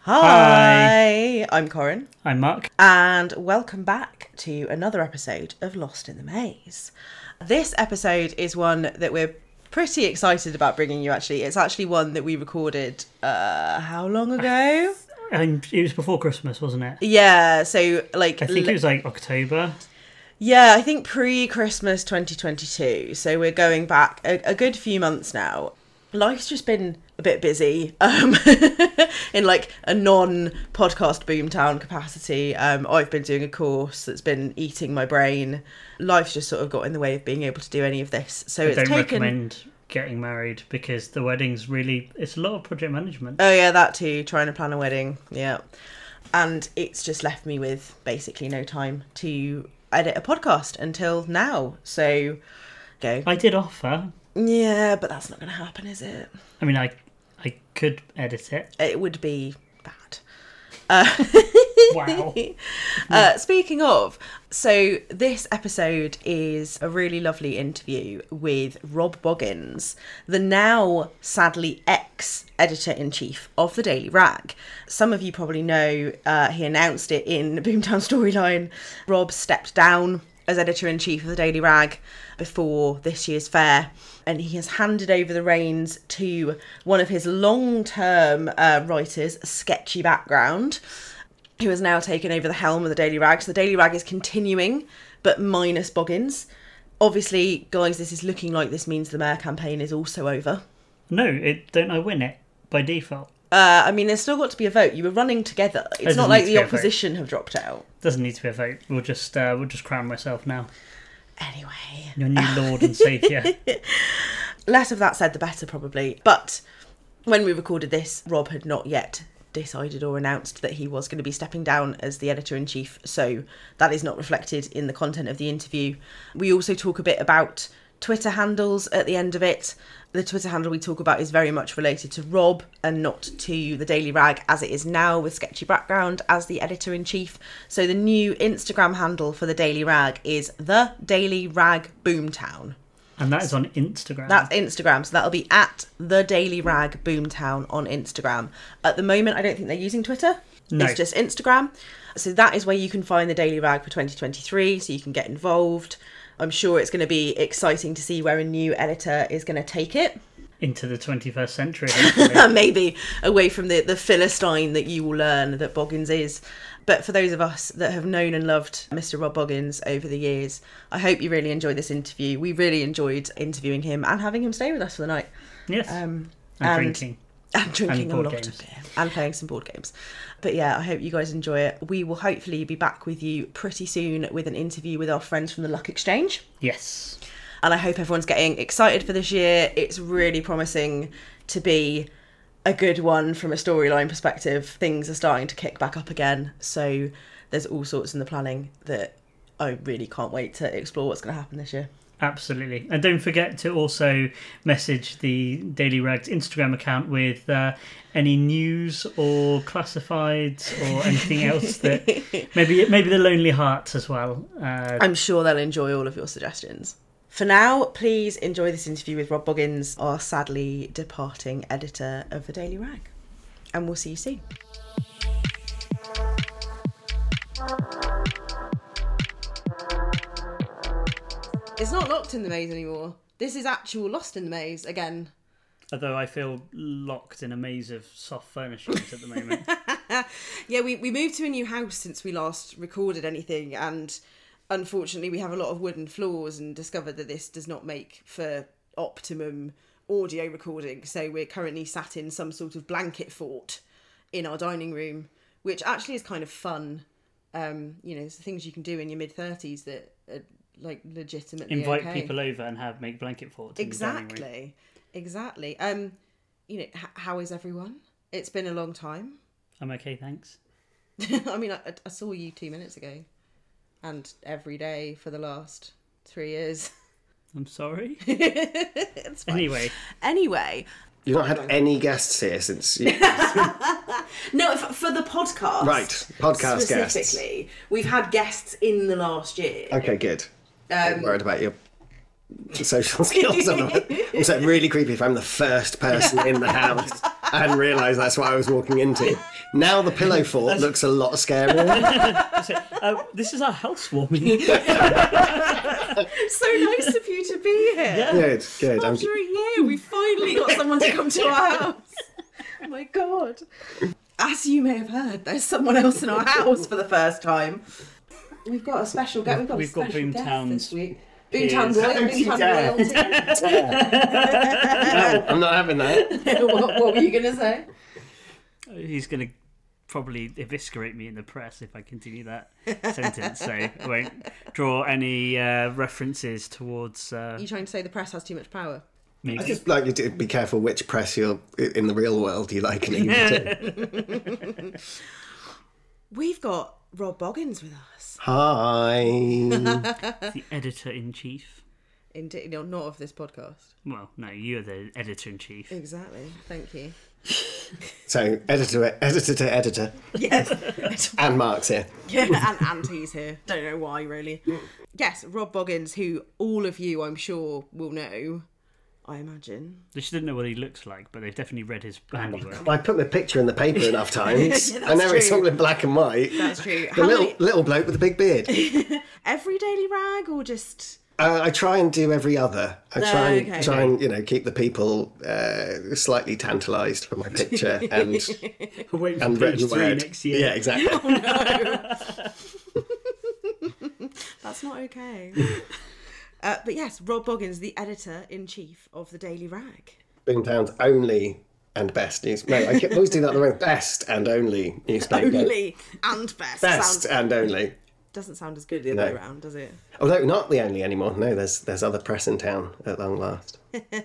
Hi, I'm Corin. I'm Mark. And welcome back to another episode of Lost in the Maze. This episode is one that we're pretty excited about bringing you, actually. It's actually one that we recorded, how long ago? It was before Christmas, wasn't it? Yeah, so like... I think it was like October. Yeah, I think pre-Christmas 2022. So we're going back a good few months now. Life's just been a bit busy in like a non-podcast Boomtown capacity. I've been doing a course that's been eating my brain. Life's just sort of got in the way of being able to do any of this. So I don't recommend getting married because the wedding's it's a lot of project management. Oh yeah, that too, trying to plan a wedding. Yeah. And it's just left me with basically no time to edit a podcast until now. So go. I did offer. Yeah, but that's not going to happen, is it? I mean, I could edit it. It would be bad. Wow. Speaking of, so this episode is a really lovely interview with Rob Boggins, the now sadly ex-editor-in-chief of the Daily Rag. Some of you probably know he announced it in Boomtown Storyline. Rob stepped down as editor-in-chief of the Daily Rag before this year's fair, and he has handed over the reins to one of his long-term writers, Sketchy Background, who has now taken over the helm of the Daily Rag. So the Daily Rag is continuing, but minus Boggins. Obviously, guys, this is looking like this means the mayor campaign is also over. No, don't I win it by default? I mean, there's still got to be a vote. You were running together. It's not like the opposition have dropped out. Doesn't need to be a vote. We'll just crown myself now. Anyway. Your new Lord and Saviour. Less of that said, the better, probably. But when we recorded this, Rob had not yet decided or announced that he was going to be stepping down as the editor-in-chief. So that is not reflected in the content of the interview. We also talk a bit about Twitter handles at the end of it. The Twitter handle we talk about is very much related to Rob and not to the Daily Rag as it is now, with Sketchy Background as the editor-in-chief. So the new Instagram handle for the Daily Rag is The Daily Rag Boomtown. And that is on Instagram. That's Instagram, so that'll be at The Daily Rag Boomtown on Instagram. At the moment, I don't think they're using Twitter. No. It's just Instagram. So that is where you can find the Daily Rag for 2023, so you can get involved. I'm sure it's going to be exciting to see where a new editor is going to take it. Into the 21st century. Maybe away from the Philistine that you will learn that Boggins is. But for those of us that have known and loved Mr. Rob Boggins over the years, I hope you really enjoyed this interview. We really enjoyed interviewing him and having him stay with us for the night. Yes. And drinking. And drinking and a lot of beer. And playing some board games. But yeah, I hope you guys enjoy it. We will hopefully be back with you pretty soon with an interview with our friends from the Luck Exchange. Yes. And I hope everyone's getting excited for this year. It's really promising to be a good one from a storyline perspective. Things are starting to kick back up again. So there's all sorts in the planning that I really can't wait to explore what's going to happen this year. Absolutely. And don't forget to also message the Daily Rag's Instagram account with any news or classifieds or anything else that maybe the Lonely Hearts as well. I'm sure they'll enjoy all of your suggestions. For now, please enjoy this interview with Rob Boggins, our sadly departing editor of the Daily Rag. And we'll see you soon. It's not Locked in the Maze anymore. This is actual Lost in the Maze again. Although I feel locked in a maze of soft furnishings at the moment. Yeah, we moved to a new house since we last recorded anything, and unfortunately we have a lot of wooden floors and discovered that this does not make for optimum audio recording. So we're currently sat in some sort of blanket fort in our dining room, which actually is kind of fun. It's the things you can do in your mid-30s that are like legitimately invite okay. people over and make blanket forts. Exactly. How is everyone? It's been a long time. I'm okay, thanks. I mean, I saw you 2 minutes ago, and every day for the last 3 years. I'm sorry. It's fine. Anyway, you've not had any guests here since you... No, for the podcast, right? Podcast specifically, guests. We've had guests in the last year. Okay, good. I'm worried about your social skills. I'm so really creepy if I'm the first person in the house I hadn't realised that's what I was walking into. Now the pillow fort looks a lot scarier. This is our housewarming. So nice of you to be here. Yeah. Good. After a year, we finally got someone to come to our house. Oh my god. As you may have heard, there's someone else in our house for the first time. We've got a special guest. We've got Boomtown's this week. Boomtown royalty. No, I'm not having that. What were you going to say? He's going to probably eviscerate me in the press if I continue that sentence, so I won't draw any references towards... Are you trying to say the press has too much power? Maybe. I just like you to be careful which press you're in the real world you like and even to. We've got Rob Boggins with us. Hi. The editor-in-chief. Indeed, no, not of this podcast. Well, no, you're the editor-in-chief. Exactly. Thank you. So, editor to editor. Yes. And Mark's here. Yeah, and he's here. Don't know why, really. Yes, Rob Boggins, who all of you, I'm sure, will know, I imagine. They just didn't know what he looks like, but they've definitely read his handiwork. I put the picture in the paper enough times. Yeah, I know it's true. all in black and white. That's true. The little bloke with the big beard. Every Daily Rag, or just... I try and do every other. I okay. try and keep the people slightly tantalised for my picture and Waiting for and page written 3 word. next year. Yeah, exactly. That's not okay. But yes, Rob Boggins, the editor-in-chief of the Daily Rag. Boomtown's only and best news. No, I always do that the wrong. Best and only newspaper. Only and best. Best and only. Doesn't sound as good the other way around, does it? Although not the only anymore. No, there's other press in town at long last.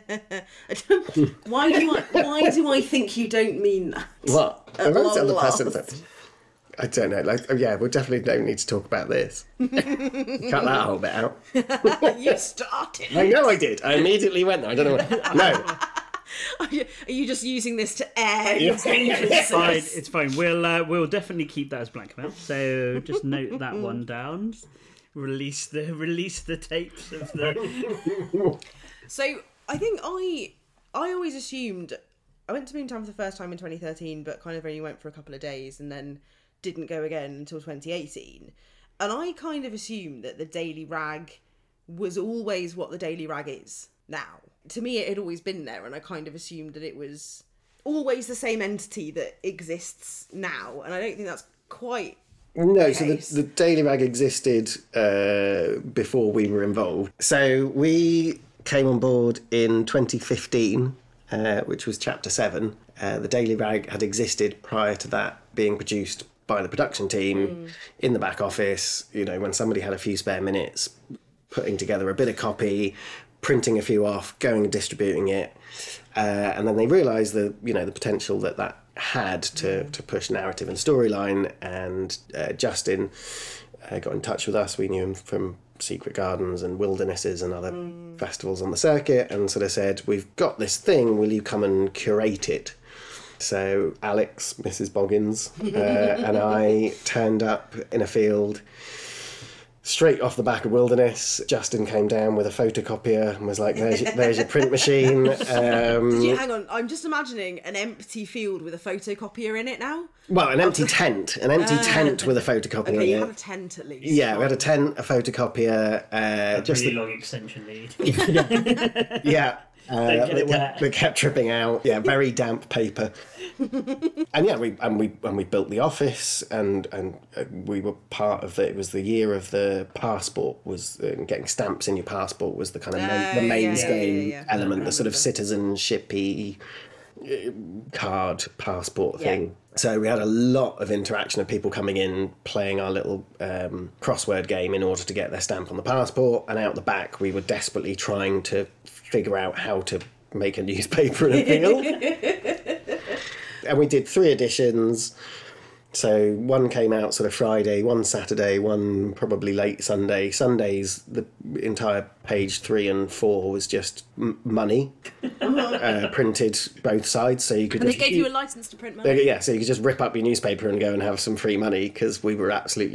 Why do I think you don't mean that? What? At There is long other press in last. town. I don't know. We definitely don't need to talk about this. Cut that whole bit out. You started. I know I did. I immediately went there. I don't know. No. Are you just using this to air your It's fine. grievances? It's fine. We'll definitely keep that as blackmail. So just note that one down. Release the tapes of the. So I think I always assumed I went to Boomtown for the first time in 2013, but kind of only went for a couple of days and then didn't go again until 2018. And I kind of assumed that the Daily Rag was always what the Daily Rag is now. To me, it had always been there, and I kind of assumed that it was always the same entity that exists now. And I don't think that's quite No, so case. the Daily Rag existed before we were involved. So we came on board in 2015, which was Chapter 7. The Daily Rag had existed prior to that, being produced by the production team in the back office. You know, when somebody had a few spare minutes, putting together a bit of copy, printing a few off, going and distributing it. And then they realised the potential that had to push narrative and storyline, and Justin got in touch with us. We knew him from Secret Gardens and Wildernesses and other festivals on the circuit, and sort of said, we've got this thing, will you come and curate it? So Alex, Mrs. Boggins, and I turned up in a field straight off the back of Wilderness. Justin came down with a photocopier and was like, there's your print machine. Hang on, I'm just imagining an empty field with a photocopier in it now. Well, an empty tent with a photocopier Okay, in you it. had a tent at least. Yeah, we had a tent, a photocopier, just Really long extension lead. yeah. Don't get it wet. They kept tripping out. Yeah, very damp paper. And yeah, we built the office, and we were part of it. It was the year of the passport. Was getting stamps in your passport was the kind of the mainstay element, the sort of citizenship-y card passport thing. So we had a lot of interaction of people coming in, playing our little crossword game in order to get their stamp on the passport, and out the back we were desperately trying to figure out how to make a newspaper in a field. And we did 3 editions. So one came out sort of Friday, one Saturday, one probably late Sunday. Sundays, the entire page 3 and 4 was just money, printed both sides. So you could. And just, they gave you a license to print money. Yeah, so you could just rip up your newspaper and go and have some free money, because we were absolutely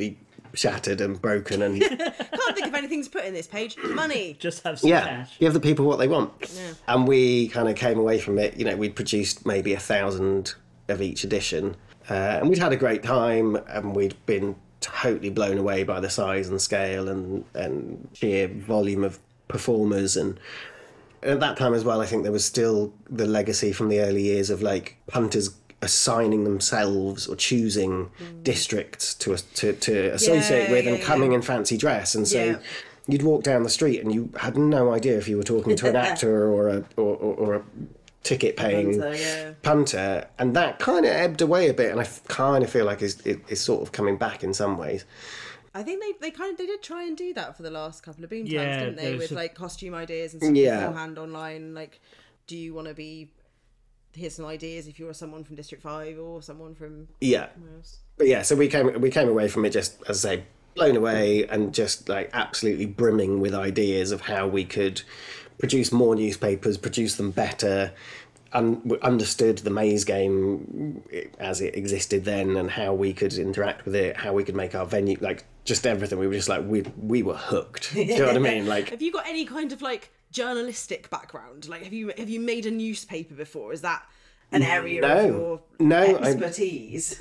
shattered and broken and Can't think of anything to put in this page. Money. Just have some yeah, cash. give the people what they want. Yeah. And we kind of came away from it, we'd produced maybe 1,000 of each edition, and we'd had a great time, and we'd been totally blown away by the size and scale and sheer volume of performers. And at that time as well, I think there was still the legacy from the early years of like punters assigning themselves or choosing districts to associate with and coming in fancy dress. And so you'd walk down the street and you had no idea if you were talking to an actor or a ticket-paying punter, and that kind of ebbed away a bit, and I kind of feel like it's sort of coming back in some ways. I think they did try and do that for the last couple of Boomtowns, Yeah, didn't they? With like costume ideas and stuff beforehand online. Like, do you want to be? Here's some ideas if you're someone from District 5 or someone from somewhere else. But yeah, so we came away from it just, as I say, blown away and just like absolutely brimming with ideas of how we could produce more newspapers, produce them better, understood the maze game as it existed then and how we could interact with it, how we could make our venue, like just everything. We were just like, we were hooked. Do you know what I mean? Like, have you got any kind of like journalistic background? Like, have you made a newspaper before? Is that an area of your expertise?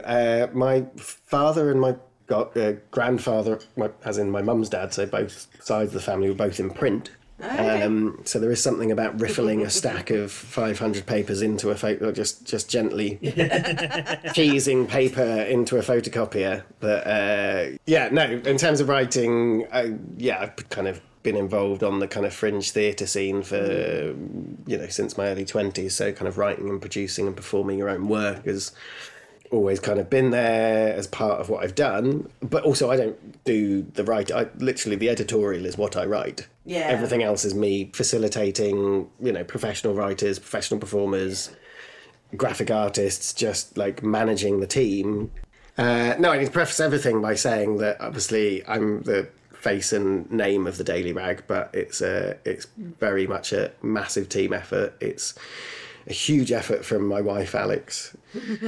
My father and my grandfather, as in my mum's dad, so both sides of the family were both in print. So there is something about riffling a stack of 500 papers into a photo, just gently teasing paper into a photocopier. But in terms of writing, I've kind of been involved on the kind of fringe theatre scene for since my early 20s. So kind of writing and producing and performing your own work has always kind of been there as part of what I've done. But also I don't do the writing. Literally the editorial is what I write. Yeah. Everything else is me facilitating, professional writers, professional performers, graphic artists, just like managing the team. I need to preface everything by saying that obviously I'm the face and name of the Daily Rag, but it's very much a massive team effort. It's a huge effort from my wife Alex,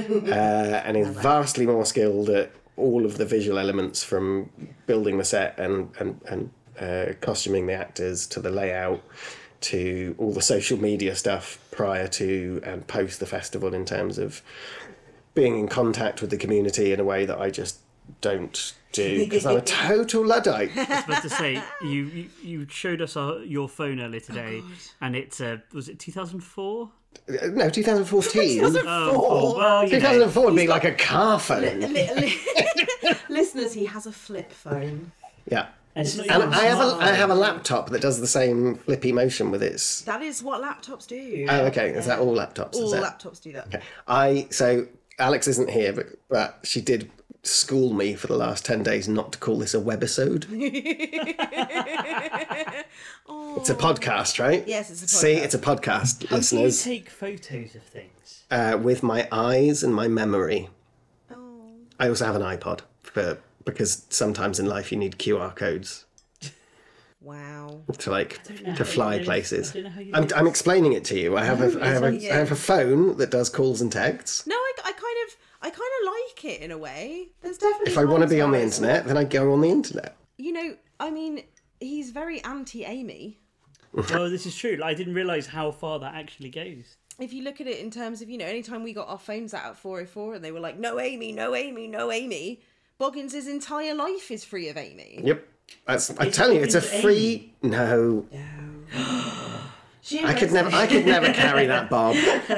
and is vastly more skilled at all of the visual elements, from building the set and costuming the actors to the layout to all the social media stuff prior to and post the festival, in terms of being in contact with the community in a way that I just don't do, because I'm a total Luddite. I was about to say, you showed us your phone earlier today, and it's was it 2004? No, 2014. 2004. Well, 2004 would be like a car phone. Listeners, he has a flip phone. Yeah. And I have a laptop that does the same flippy motion with its. That is what laptops do. Oh, okay. Is that all laptops? All is it? laptops do that. Okay. So Alex isn't here, but she did school me for the last 10 days not to call this a webisode. It's a podcast, right? Yes, it's a podcast. See, it's a podcast, How listeners. do you take photos of things? With my eyes and my memory. Oh. I also have an iPod because sometimes in life you need QR codes Wow. to fly places. I don't know how you I'm explaining it to you. I have a phone that does calls and texts. No, I kind of like it in a way. There's definitely. If I want to times be on the where internet, then I go on the internet. I mean, he's very anti-Amy. Oh, this is true. I didn't realise how far that actually goes. If you look at it in terms of, anytime we got our phones out at 4:04 and they were like, no Amy, no Amy, no Amy, Boggins' entire life is free of Amy. Yep. I'm telling you, it's a free. No. I could never carry that bob.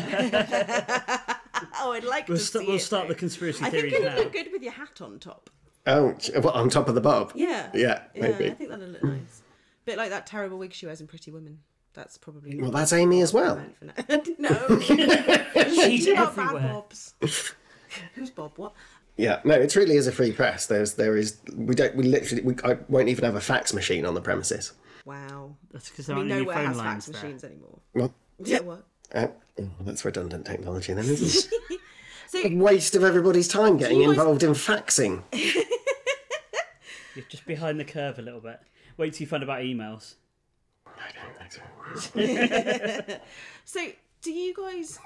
Oh, I'd like to see We'll it, start though. the conspiracy I think theories it would now. look good with your hat on top. Oh, what, on top of the bob? Yeah. Yeah, maybe. I think that'd look nice. Bit like that terrible wig she wears in Pretty Women. That's probably. Well, that's Amy as well. No. She's About bad everywhere. Bobs. Who's Bob? What? Yeah, no, it truly is a free press. I won't even have a fax machine on the premises. Wow. That's because there I aren't mean, any nowhere phone has lines fax there. machines anymore. What? Yeah, what? That's redundant technology then, isn't it? So, A waste of everybody's time getting you guys- involved in faxing. You're just behind the curve a little bit. Wait till you find about emails. so do you guys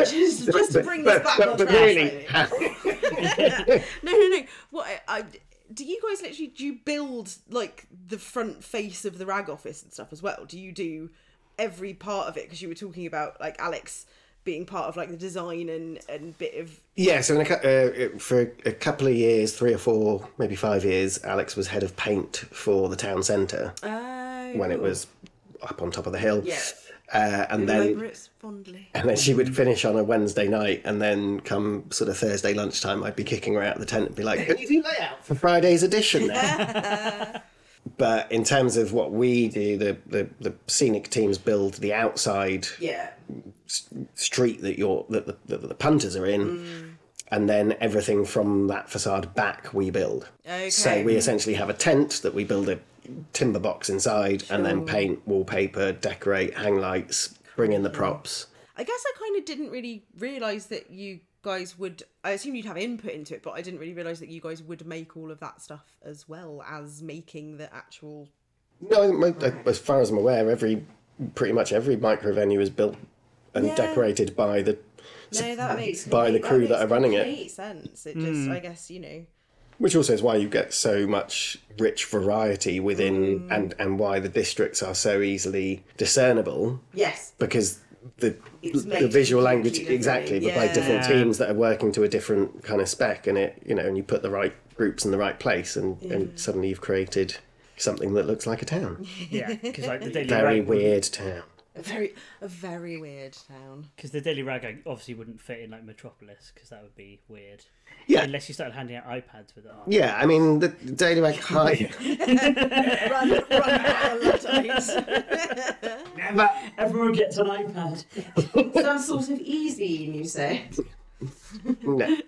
just to bring this back on but track really, slightly. No. What do you guys literally, do you build like the front face of the rag office and stuff as well? Do you do every part of it? Because you were talking about like Alex being part of like the design and bit of... Yeah, so for a couple of years, 3 or 4, maybe 5 years, Alex was head of paint for the town centre when it was up on top of the hill. Yeah. And remember it fondly. then she would finish on a Wednesday night, and then come sort of Thursday lunchtime, I'd be kicking her out of the tent and be like, "Can you do layout for Friday's edition now?" But in terms of what we do, the scenic teams build the outside street that the punters are in, and then everything from that facade back we build. Okay. So we essentially have a tent that we build a timber box inside, and then paint, wallpaper, decorate, hang lights, bring in the props. I guess I kind of didn't really realise that you guys would... I assume you'd have input into it, but I didn't really realise that you guys would make all of that stuff as well as making the actual... No, as far as I'm aware, pretty much every micro venue is built and decorated by the crew that are running it. Makes sense. It just, I guess, you know... Which also is why you get so much rich variety within, and why the districts are so easily discernible. Yes. Because the visual language, exactly, but by different teams that are working to a different kind of spec, and and you put the right groups in the right place, and suddenly you've created something that looks like a town. Yeah, because like the Daily Very Rag weird town. A very weird town. Because the Daily Rag obviously wouldn't fit in like Metropolis, because that would be weird. Yeah. Unless you started handing out iPads with it on. Yeah, I mean, the Daily Rag High... Never. Everyone gets an iPad. Some sort of easy, you say? No.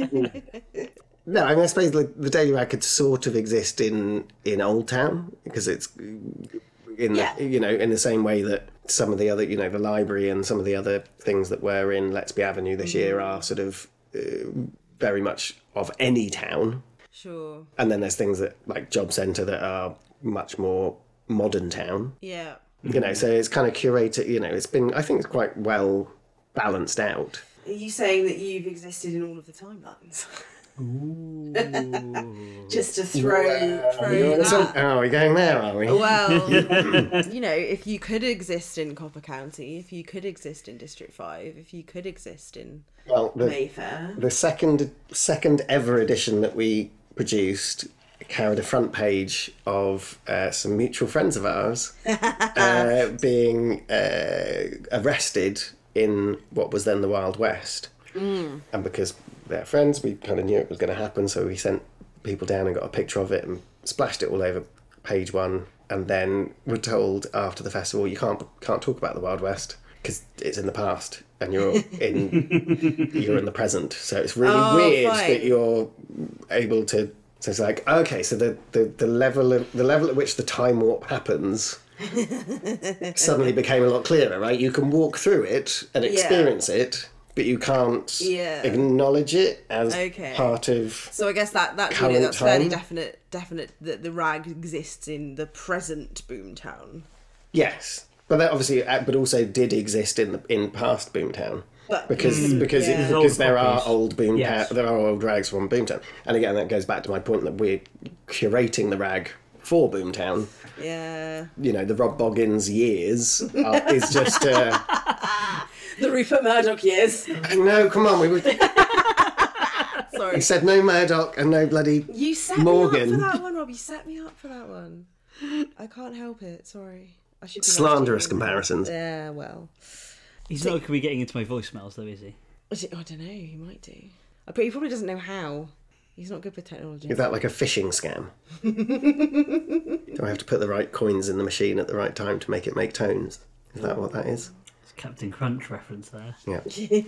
No, I mean, I suppose the Daily Rag could sort of exist in Old Town, because it's in the same way that some of the other, the library and some of the other things that were in Lettsby Avenue this year are sort of very much of any town. Sure. And then there's things that, like Job Centre, that are much more modern town. Yeah. So it's kind of curated, I think it's quite well balanced out. Are you saying that you've existed in all of the timelines? Ooh. Just to throw Oh, are we going there, are we? Well, if you could exist in Copper County, if you could exist in District 5, if you could exist in Mayfair. The second ever edition that we produced carried a front page of some mutual friends of ours being arrested in what was then the Wild West. And because they're friends, we kind of knew it was going to happen, so we sent people down and got a picture of it and splashed it all over page 1, and then we're told after the festival, you can't talk about the Wild West because it's in the past and you're in the present, so it's really weird that you're able to. So it's like, okay, so the level at which the time warp happens suddenly became a lot clearer, right? You can walk through it and experience it, but you can't acknowledge it as part of. So I guess that's time. fairly definite that the rag exists in the present Boomtown. Yes, but that obviously, but also did exist in past Boomtown. Because there are old there are old rags from Boomtown, and again that goes back to my point that we're curating the rag for Boomtown. Yeah, the Rob Boggins years is just the Rupert Murdoch years. No, come on, we were. Sorry, you said no Murdoch and no bloody. You set Morgan. me up for that one, Rob. You set me up for that one. I can't help it. Sorry, I should be slanderous comparisons. Yeah, well. He's not going to be getting into my voicemails, though, is he? I don't know. He might do. But he probably doesn't know how. He's not good with technology. Is that like a phishing scam? Do I have to put the right coins in the machine at the right time to make it make tones? Is that what that is? It's Captain Crunch reference there. Yeah.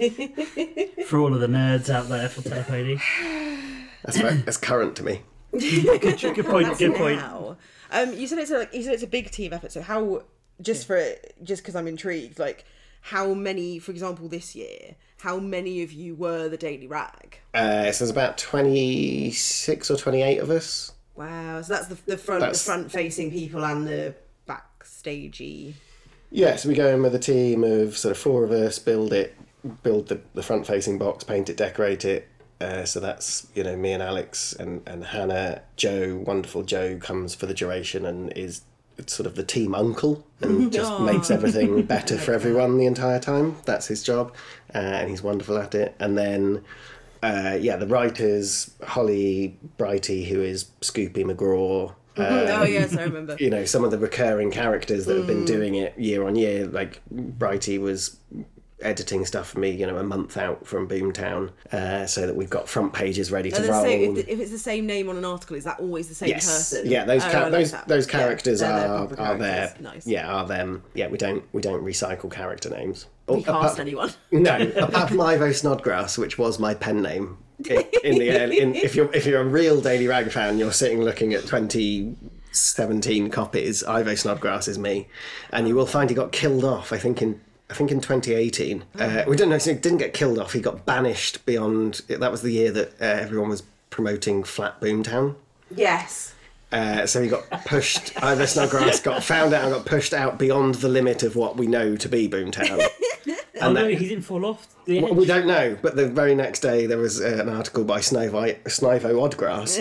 For all of the nerds out there for Telepody. That's current to me. Good point. Good point. Now. You said it's a big team effort. So how? Just because I'm intrigued, like. How many, for example, this year, how many of you were the Daily Rag? So there's about 26 or 28 of us. Wow, so that's the front-facing people and the backstagey. Yeah, so we go in with a team of sort of 4 of us, build the front-facing box, paint it, decorate it, So that's, me and Alex and Hannah. Joe, wonderful Joe, comes for the duration and is sort of the team uncle and just makes everything better for everyone the entire time. That's his job, and he's wonderful at it. And then, the writers, Holly Brighty, who is Scoopy McGraw. Oh yes, I remember. Some of the recurring characters that have been doing it year on year. Like Brighty was editing stuff for me, a month out from Boomtown, so that we've got front pages ready to roll. If it's the same name on an article, is that always the same person? Yeah, those characters are there. Nice. Yeah, are them. Yeah, we don't recycle character names. We cast anyone. No, apart from Ivo Snodgrass, which was my pen name in the early. If you're a real Daily Rag fan, you're sitting looking at 2017 copies. Ivo Snodgrass is me, and you will find he got killed off. I think in 2018. We don't know, so he didn't get killed off, he got banished beyond. That was the year that everyone was promoting Flat Boomtown. Yes. So he got pushed, Ivo Snodgrass got found out and got pushed out beyond the limit of what we know to be Boomtown. No, he didn't fall off the edge. We don't know, but the very next day there was an article by Snivo Oddgrass.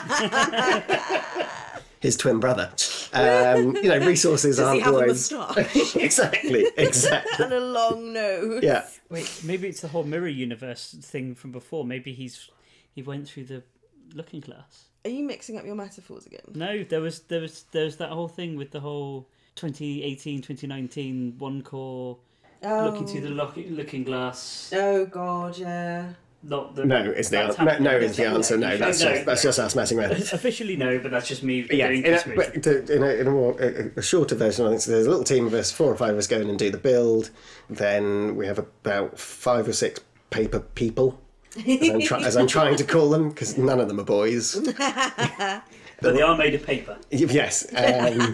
His twin brother. Resources aren't always. Does he have a moustache? Exactly. And a long nose. Yeah. Wait, maybe it's the whole mirror universe thing from before. Maybe he went through the looking glass. Are you mixing up your metaphors again? No, there was that whole thing with the whole 2018, 2019 one core looking through the looking glass. Oh God, yeah. Not the, no is the answer. No is the answer. No, that's just us messing around. Officially, no, but that's just me. Yeah, in a shorter version, I think so there's a little team of us, 4 or 5 of us going and do the build. Then we have about 5 or 6 paper people, as I'm trying to call them, because none of them are boys. But they are made of paper. Yes. And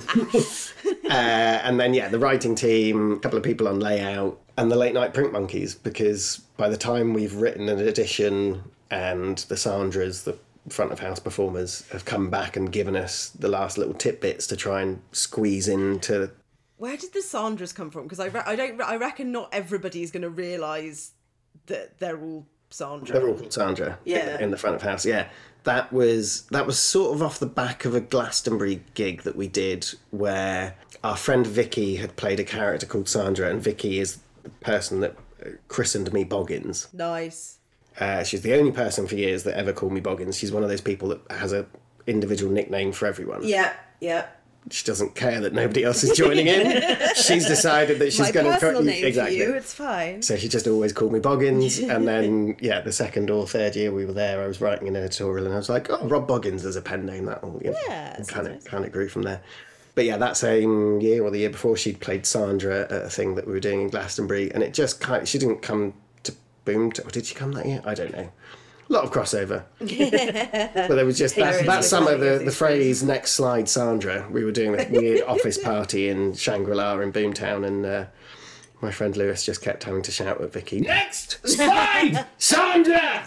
then, the writing team, a couple of people on layout, and the late night print monkeys, because by the time we've written an edition and the Sandras, the front of house performers, have come back and given us the last little tidbits to try and squeeze into. Where did the Sandras come from? Because I reckon not everybody is going to realise that they're all Sandra. They're all called Sandra. Yeah. In the front of house. Yeah. That was sort of off the back of a Glastonbury gig that we did where our friend Vicky had played a character called Sandra, and Vicky is the person that christened me Boggins. Nice. She's the only person for years that ever called me Boggins. She's one of those people that has an individual nickname for everyone. Yeah. She doesn't care that nobody else is joining in. She's decided that she's going to... My personal name exactly. for you, it's fine. So she just always called me Boggins. And then, the second or third year we were there, I was writing an editorial and I was like, Rob Boggins as a pen name. That all, kind of grew from there. But that same year or the year before, she'd played Sandra at a thing that we were doing in Glastonbury. And it just she didn't come to Boomtown. Or did she come that year? I don't know. A lot of crossover. But there was just that summer, the phrase "next slide Sandra." We were doing a weird office party in Shangri-La in Boomtown, and my friend Lewis just kept having to shout at Vicky, "Next slide Sandra!"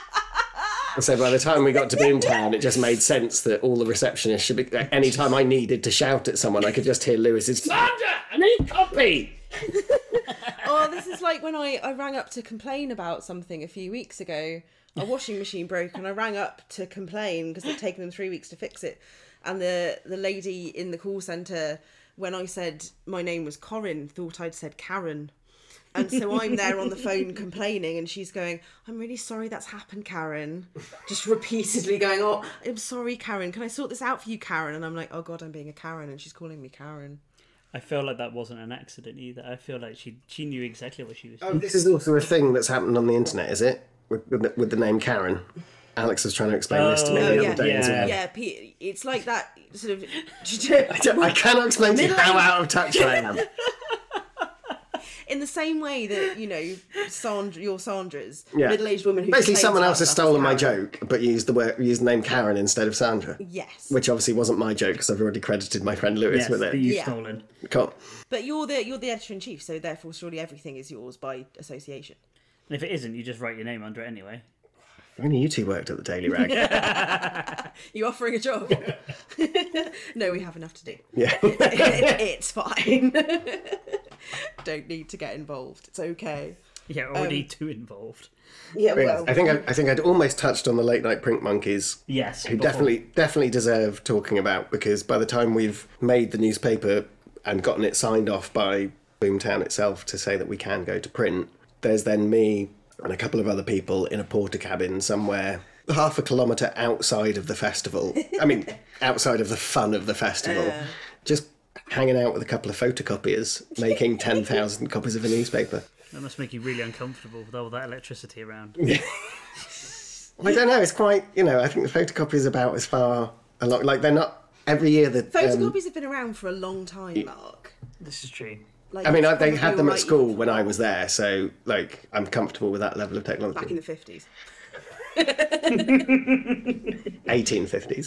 And so by the time we got to Boomtown, it just made sense that all the receptionists should be. Any time I needed to shout at someone, I could just hear Lewis's "Sandra, I need copy." Oh, this is like when I rang up to complain about something a few weeks ago. A washing machine broke and I rang up to complain because it'd taken them 3 weeks to fix it. And the lady in the call centre, when I said my name was Corinne, thought I'd said Karen. And so I'm there on the phone complaining and she's going, "I'm really sorry that's happened, Karen." Just repeatedly going, "Oh, I'm sorry, Karen. Can I sort this out for you, Karen?" And I'm like, "Oh God, I'm being a Karen." And she's calling me Karen. I feel like that wasn't an accident either. I feel like she knew exactly what she was doing. Oh, this is also a thing that's happened on the internet, is it? With the name Karen. Alex was trying to explain this to me the other day as well. Yeah, it's like that sort of... I cannot explain to you how out of touch I am. In the same way that, your Sandra's, Yeah. middle-aged woman who... Basically, complains someone about else has stuff stolen is my Karen. joke, but used the name Karen instead of Sandra. Yes. Which obviously wasn't my joke, because I've already credited my friend Lewis Yes, with that it. you've Yeah. stolen. Cool. But you're the editor-in-chief, so therefore surely everything is yours by association. And if it isn't, you just write your name under it anyway. If only you two worked at the Daily Rag. You offering a job? No, we have enough to do. Yeah. It's fine. Don't need to get involved. It's okay. Yeah, already too involved. Yeah, well, I think I'd almost touched on the late night print monkeys. Yes, Who before. definitely deserve talking about, because by the time we've made the newspaper and gotten it signed off by Boomtown itself to say that we can go to print, there's then me and a couple of other people in a porter cabin somewhere half a kilometre outside of the festival. I mean, outside of the fun of the festival. Just hanging out with a couple of photocopiers, making 10,000 copies of a newspaper. That must make you really uncomfortable with all that electricity around. I don't know, it's quite, I think the photocopy is about as far along, like they're not, every year that... photocopies have been around for a long time, Mark. This is true. Like, I mean, it's they probably had them all at right school even when for I was there, so, like, I'm comfortable with that level of technology. back in the 50s. 1850s.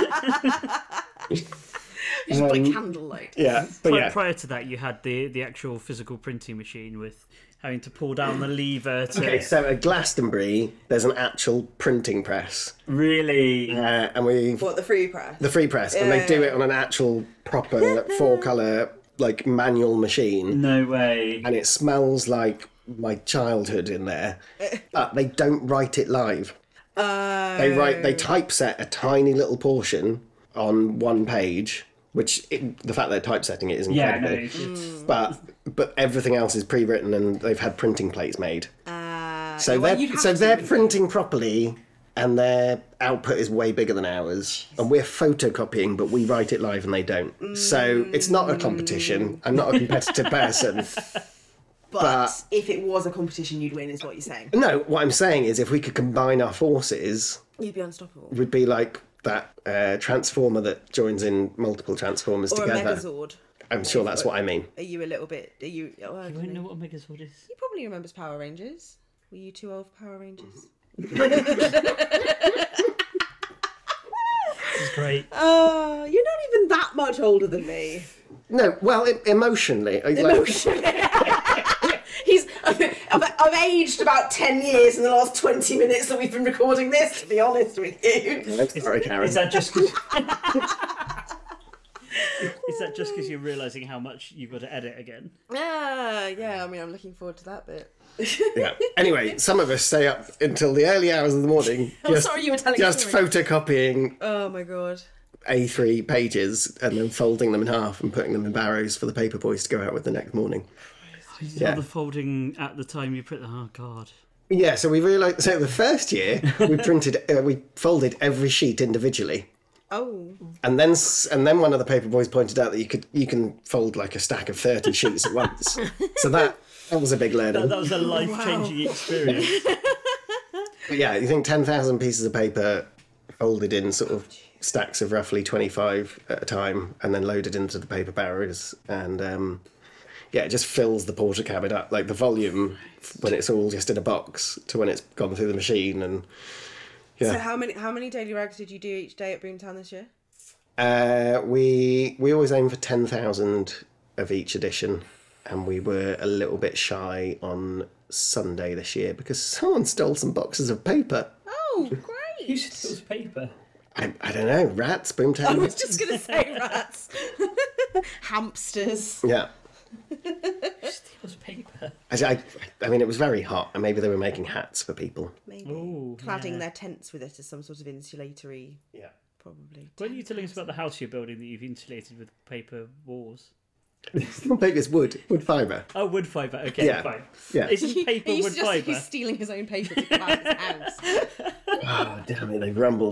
Just by candlelight. Yeah, but yeah. Prior to that, you had the actual physical printing machine with having to pull down the lever to... Okay, so at Glastonbury, there's an actual printing press. Really? And we've... What, the free press? The free press, and they do it on an actual proper four-colour, like, manual machine. No way. And it smells like my childhood in there. But they don't write it live. They typeset a tiny little portion on one page, which the fact they're typesetting it is incredible. Yeah, no, it's... But everything else is pre-written, and they've had printing plates made. So you'd have they're to. printing properly, and their output is way bigger than ours. And we're photocopying, but we write it live and they don't. So it's not a competition. I'm not a competitive person. But if it was a competition, you'd win, is what you're saying. No, what I'm saying is if we could combine our forces, You'd be unstoppable. we'd be like that transformer that joins in multiple transformers Or together. a Megazord. I'm sure that's what I mean. Are you a little bit... I You don't won't know know. what a Megazord is. He probably remembers Power Rangers. Were you too old for Power Rangers? This is great. You're not even that much older than me. No, well, emotionally. I've aged about 10 years in the last 20 minutes that we've been recording this, to be honest with you. I'm sorry, Karen. Is that just because... Is that just because you're realising how much you've got to edit again? Yeah, I mean, I'm looking forward to that bit. Yeah. Anyway, some of us stay up until the early hours of the morning. I'm sorry you were telling Just a story. photocopying Oh my god. A3 pages and then folding them in half and putting them in barrows for the paper boys to go out with the next morning. Yeah. The folding at the time you put... Oh, God. Yeah, so we realised... So the first year, we folded every sheet individually. Oh. And then one of the paper boys pointed out that you can fold like a stack of 30 sheets at once. So that was a big learning. That was a life-changing experience. But yeah, you think 10,000 pieces of paper folded in sort of stacks of roughly 25 at a time and then loaded into the paper barrows. And it just fills the porter cabin up. Like the volume when it's all just in a box to when it's gone through the machine. And yeah. So how many daily rags did you do each day at Boomtown this year? We always aim for 10,000 of each edition, and we were a little bit shy on Sunday this year because someone stole some boxes of paper. Oh, great! Who steals paper? I don't know, rats, Boomtown. I was just going to say rats. Hamsters. Yeah. Who steals paper? I mean, it was very hot, and maybe they were making hats for people. Maybe. Ooh, Cladding yeah. their tents with it as some sort of insulatory, Yeah. probably. Weren't you telling us about the house you're building that you've insulated with paper walls? Paper's wood fibre. Oh, wood fibre. Okay, Yeah. fine. Yeah. Isn't paper wood fibre? He's stealing his own paper to clad his house. Oh, damn it, they've rumbled.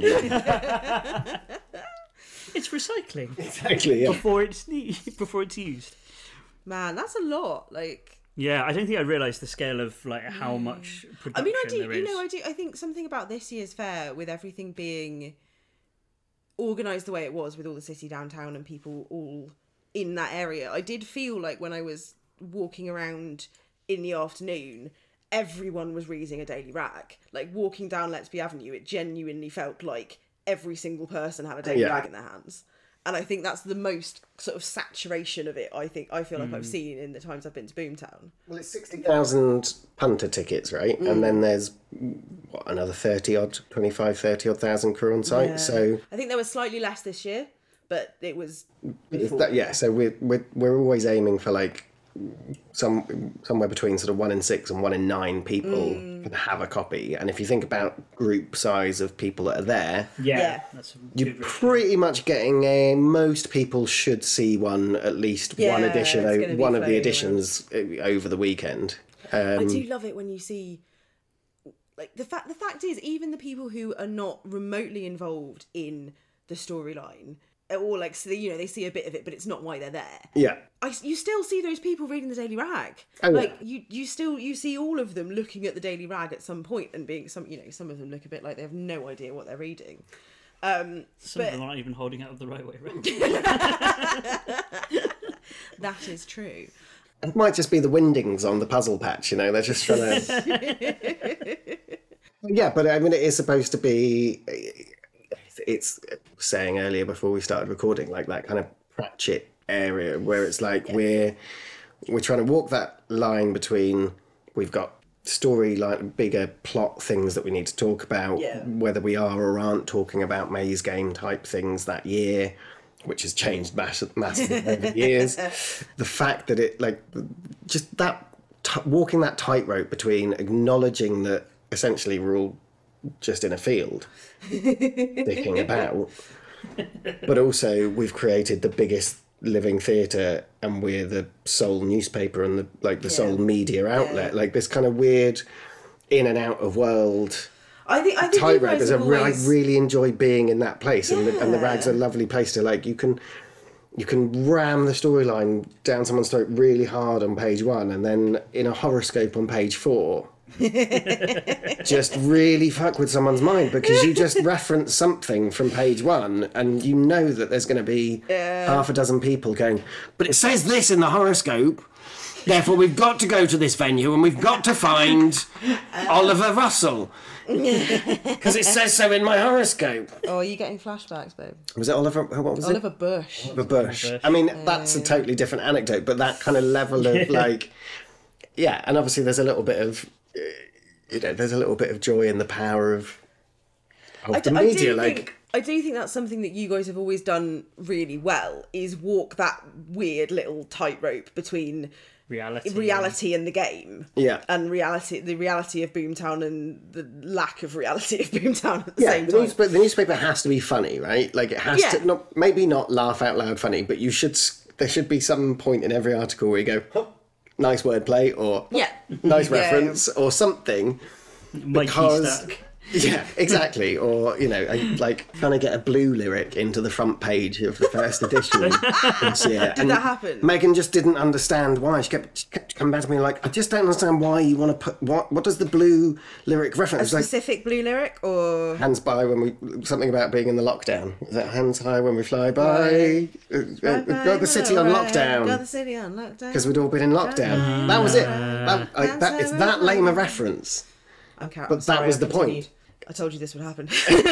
It's recycling Exactly, yeah. before it's used. Man, that's a lot. Like, Yeah, I don't think I realised the scale of like how much production I mean, I do. there is. I think something about this year's fair, with everything being organised the way it was, with all the city downtown and people all in that area, I did feel like when I was walking around in the afternoon, everyone was reading a daily rag. Like walking down Lettsby Avenue, it genuinely felt like every single person had a daily rag in their hands. And I think that's the most sort of saturation of it, I feel like I've seen in the times I've been to Boomtown. Well, it's 60,000 punter tickets, right? And then there's, another 30 odd thousand crew on site. Yeah. So I think there was slightly less this year, but it was... so we're always aiming for like somewhere between sort of 1 in 6 and 1 in 9 people can have a copy. And if you think about group size of people that are there, Yeah. That's a you're good ratio. pretty much getting most people should see one, at least one Yeah, edition, it's gonna be one of the floating editions over the weekend. I do love it when you see, like, the fact is, even the people who are not remotely involved in the storyline, or like, so they see a bit of it, but it's not why they're there. Yeah. You still see those people reading the Daily Rag. Oh, yeah. Like you see all of them looking at the Daily Rag at some point and being some of them look a bit like they have no idea what they're reading. Some of them aren't even holding out the right way around. That is true. It might just be the windings on the puzzle patch, they're just trying to... Yeah, but I mean, it is supposed to be... It's saying earlier before we started recording, like that kind of Pratchett area where it's like we're trying to walk that line between we've got storyline, bigger plot things that we need to talk about, whether we are or aren't talking about Maze Game type things that year, which has changed massively over the years. The fact that it, like, just that walking that tightrope between acknowledging that essentially we're all just in a field dicking about, but also we've created the biggest living theatre and we're the sole newspaper and the sole media outlet. Like this kind of weird in and out of world. I think tightrope is always... I really enjoy being in that place, and the Rag's a lovely place to, like, you can ram the storyline down someone's throat really hard on page 1, and then in a horoscope on page 4 just really fuck with someone's mind because you just reference something from page 1 and you know that there's going to be half a dozen people going, but it says this in the horoscope, therefore we've got to go to this venue and we've got to find Oliver Russell because it says so in my horoscope. Oh, are you getting flashbacks, babe? Was it Oliver? What was Oliver it? Bush. Oliver Bush. I mean, that's a totally different anecdote, but that kind of level of like, yeah, and obviously there's a little bit of, there's a little bit of joy in the power of the media. I do think that's something that you guys have always done really well, is walk that weird little tightrope between reality and the game. Yeah. And the reality of Boomtown and the lack of reality of Boomtown at the same time. The newspaper has to be funny, right? Like it has to maybe not laugh out loud funny, but there should be some point in every article where you go, oh, nice wordplay, or nice reference, or something. Because yeah, exactly. Or like trying to get a Blue lyric into the front page of the first edition this year. Did that happen? Megan just didn't understand why. She kept coming back to me like, I just don't understand why you want to put what does the Blue lyric reference? A specific Blue lyric, or hands by when we something about being in the lockdown. Is that hands high when we fly by? Got the city on lockdown. Got the city on lockdown. Because we'd all been in lockdown. That was it. It's that lame a reference. But that was the point. I told you this would happen.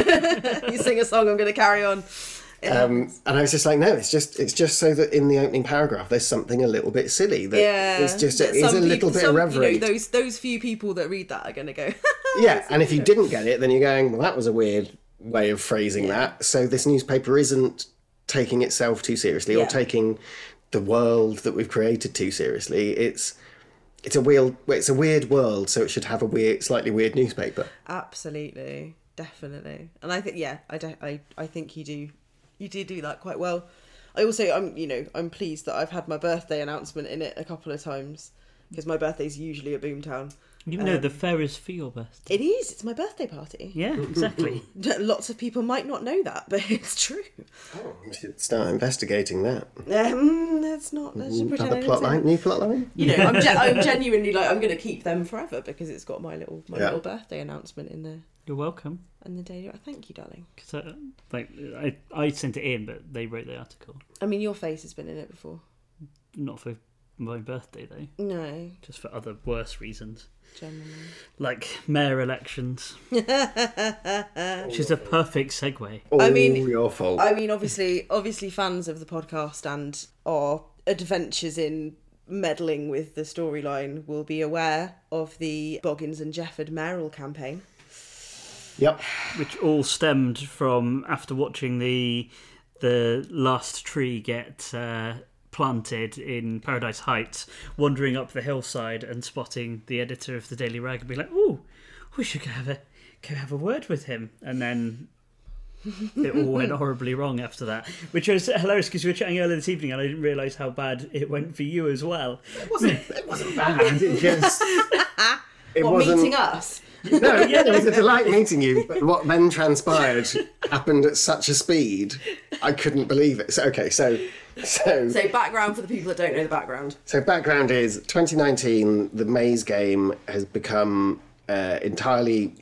You sing a song, I'm going to carry on. And I was just like, no, it's just so that in the opening paragraph there's something a little bit silly. It's just a little bit irreverent. Those few people that read that are going to go. Yeah, and if you didn't get it, then you're going, well, that was a weird way of phrasing that. So this newspaper isn't taking itself too seriously or taking the world that we've created too seriously. It's a weird world, so it should have a slightly weird newspaper. Absolutely, definitely, and I think I think you do that quite well. I also I'm pleased that I've had my birthday announcement in it a couple of times because my birthday's usually at Boomtown. You know the fair is for your birthday. It is. It's my birthday party. Yeah, exactly. Lots of people might not know that, but it's true. Oh, we should start investigating that. Let's not. Let's just pretend. New plot line. I'm genuinely like, I'm going to keep them forever because it's got my little birthday announcement in there. You're welcome. And the Daily. Thank you, darling. Because I sent it in, but they wrote the article. I mean, your face has been in it before. Not for my birthday though. No. Just for other worse reasons. Generally. Like mayor elections. Which is a perfect segue. All your fault. I mean, obviously fans of the podcast and our adventures in meddling with the storyline will be aware of the Boggins and Jefford mayoral campaign. Yep. Which all stemmed from after watching the last tree get planted in Paradise Heights, wandering up the hillside and spotting the editor of the Daily Rag and be like, "Ooh, we should go have a word with him." And then it all went horribly wrong after that, which was hilarious because we were chatting earlier this evening and I didn't realise how bad it went for you as well. It wasn't bad. It just... Meeting us? No, yeah, it was a delight meeting you. But what then transpired happened at such a speed, I couldn't believe it. So Background for the people that don't know the background. So background is 2019. The Maze game has become entirely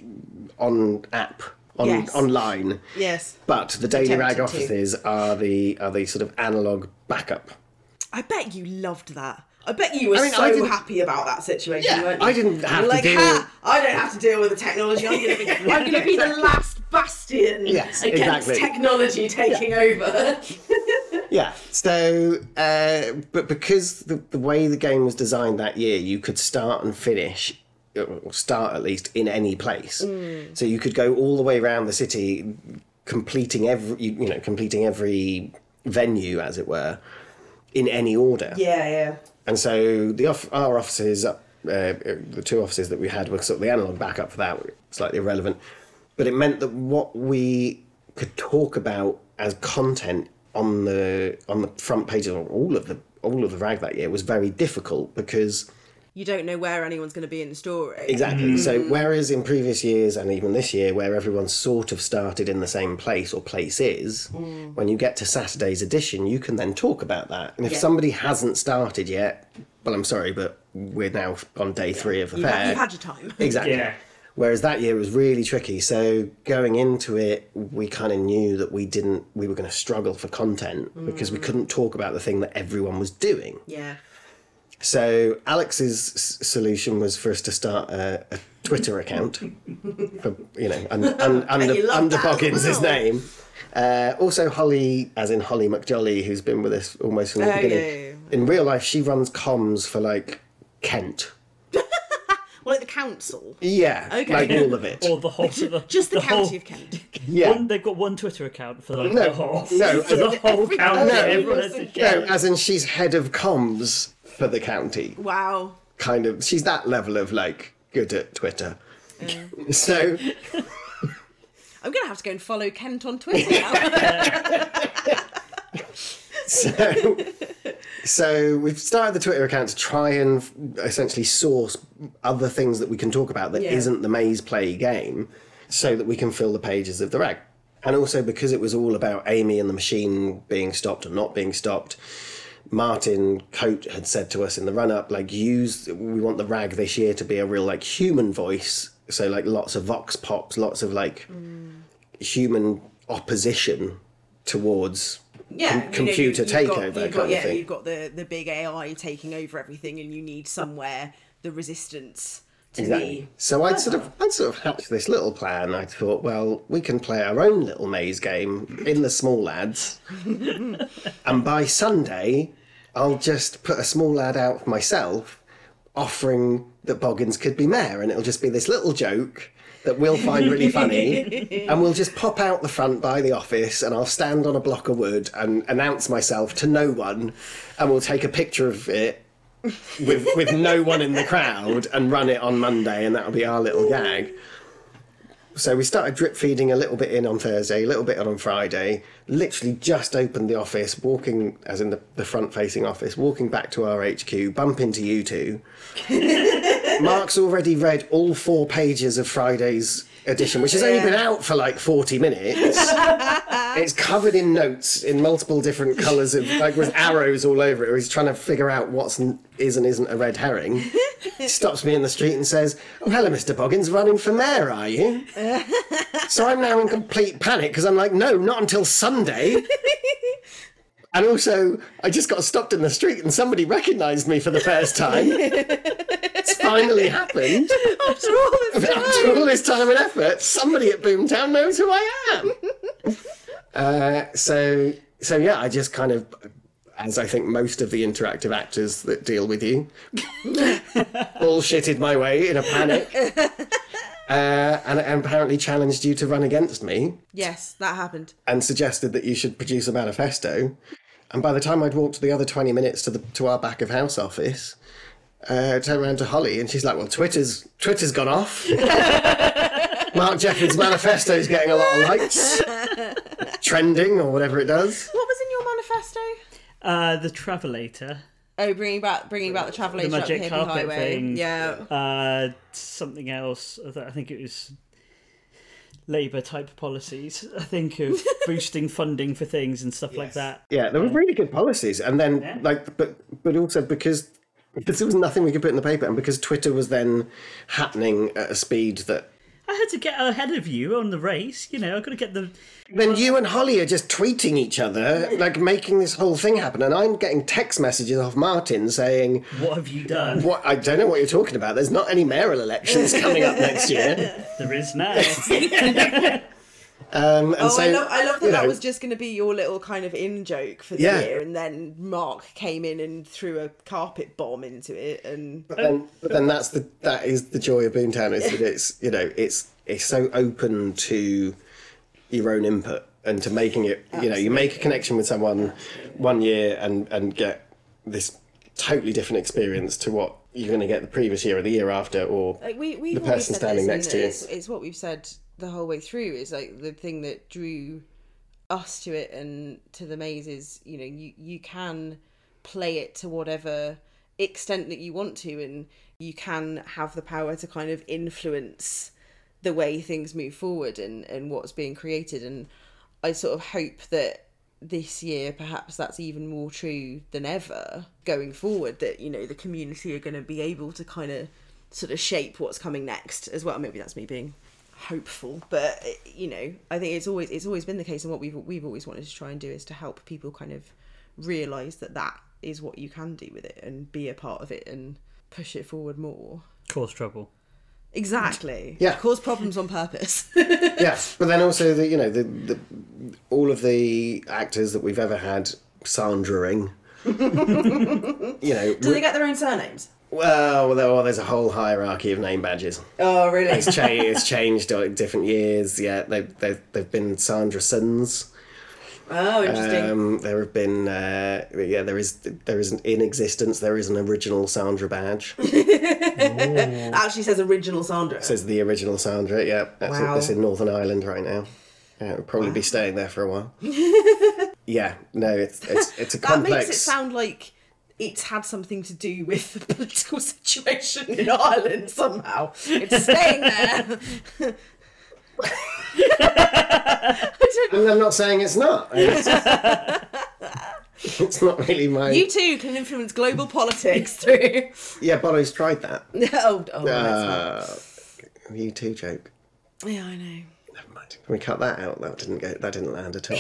online. Yes. But the Daily Rag Attempted to. offices are the sort of analog backup. I bet you loved that. I bet you were happy about that situation, Yeah, weren't you? I didn't have Like, to deal. I don't have to deal with the technology. I'm going to be the last bastion Yes, against exactly. technology taking over. Yeah. So, but because the way the game was designed that year, you could start and finish, or start at least in any place. So you could go all the way around the city, completing every venue, as it were, in any order. Yeah. And so our offices, the two offices that we had were sort of the analog backup for that, slightly irrelevant. But it meant that what we could talk about as content on the front page of all of the Rag that year was very difficult because You don't know where anyone's going to be in the story. exactly. So whereas in previous years and even this year, where everyone sort of started in the same place or places, when you get to Saturday's edition, you can then talk about that. And if somebody hasn't started yet, well, I'm sorry, but we're now on day 3 of the fair. You've had your time. Exactly. Yeah. Whereas that year was really tricky. So going into it, we kind of knew that we were going to struggle for content because we couldn't talk about the thing that everyone was doing. Yeah. So Alex's solution was for us to start a Twitter account for, under Boggins' as well. name. Also Holly, as in Holly McJolly, who's been with us almost from the beginning. yeah. In real life, she runs comms for Kent. Well, like the council. Yeah, Okay. like all of it. Or the whole... Just the county of Kent. Yeah. They've got one Twitter account for No, the whole... no, For the whole county. No. Everyone has to No, share. as in she's head of comms for the county. Wow. Kind of, she's that level of good at Twitter. So, I'm going to have to go and follow Kent on Twitter now. so we've started the Twitter account to try and essentially source other things that we can talk about that isn't the Maze Play game, so that we can fill the pages of the Rag. And also because it was all about Amy and the machine being stopped and not being stopped, Martin Coate had said to us in the run-up, we want the Rag this year to be a real human voice, so lots of vox pops, lots of human opposition towards computer takeover kind of thing. You've got the big AI taking over everything, and you need somewhere the resistance to be. So I'd sort of hatched this little plan. I thought, well, we can play our own little maze game in the Small Lads, and by Sunday, I'll just put a small lad out for myself, offering that Boggins could be mayor, and it'll just be this little joke that we'll find really funny, and we'll just pop out the front by the office, and I'll stand on a block of wood and announce myself to no one, and we'll take a picture of it with no one in the crowd and run it on Monday, and that'll be our little gag. So we started drip feeding a little bit in on Thursday, a little bit on Friday, literally just opened the office, walking, as in the front-facing office, walking back to our HQ, bump into you two. Mark's already read all 4 pages of Friday's edition, which has only been out for 40 minutes. It's covered in notes in multiple different colours of with arrows all over it. He's trying to figure out what is and isn't a red herring. He stops me in the street and says, "Oh, hello, Mr. Boggins, running for mayor, are you?" So I'm now in complete panic because I'm like, no, not until Sunday. And also, I just got stopped in the street and somebody recognised me for the first time. It's finally happened. After all this time and effort, somebody at Boomtown knows who I am. So yeah, I just kind of, as I think most of the interactive actors that deal with you, bullshitted my way in a panic. And apparently challenged you to run against me. Yes, that happened. And suggested that you should produce a manifesto. And by the time I'd walked the other 20 minutes to our back of house office, I turned around to Holly and she's like, well, Twitter's gone off. Mark Jeffords' manifesto's getting a lot of likes. Trending or whatever it does. What was in your manifesto? The Travelator. Oh, bringing back the Travelator The up the magic hippie carpet highway. thing. Yeah. Something else. I think it was Labour type policies. I think of boosting funding for things and stuff like that. Yeah, there were really good policies. And then, but also because there was nothing we could put in the paper, and because Twitter was then happening at a speed that... I had to get ahead of you on the race. I've got to get the... Then you and Holly are just tweeting each other, like making this whole thing happen. And I'm getting text messages off Martin saying... What have you done? What? I don't know what you're talking about. There's not any mayoral elections coming up next year. There is now. I love that was just going to be your little kind of in-joke for the year. And then Mark came in and threw a carpet bomb into it. And But then that is the joy of Boomtown, is that it's so open to your own input and to making it, you make a connection with someone one year and get this totally different experience to what you're going to get the previous year or the year after, or we've the person standing next to you. It's what we've said the whole way through, is like the thing that drew us to it and to the maze is, you can play it to whatever extent that you want to, and you can have the power to kind of influence the way things move forward and what's being created. And I sort of hope that this year perhaps that's even more true than ever going forward, that the community are going to be able to kind of sort of shape what's coming next as well. Maybe that's me being hopeful, but I think it's always been the case, and what we've always wanted to try and do is to help people kind of realize that is what you can do with it and be a part of it and push it forward more. Cause trouble. Exactly. Yeah. Cause problems on purpose. Yes, but then also the all of the actors that we've ever had Sandraing, Do they get their own surnames? Well, there's a whole hierarchy of name badges. Oh, really? It's changed at different years. Yeah, they've been Sandersons. Oh, interesting. There have been there is in existence. There is an original Sandra badge. It actually says original Sandra. It says the original Sandra. Yeah, Wow. It's in Northern Ireland right now. Yeah, it'll probably be staying there for a while. Yeah, no, it's a That complex. makes it sound like it's had something to do with the political situation in Ireland somehow. It's staying there. And I'm not saying it's not. It's not really my... You too can influence global politics through... Yeah, Bono's tried that. Oh, that's You too joke. not... Yeah, I know. Never mind. Can we cut that out? That didn't land at all.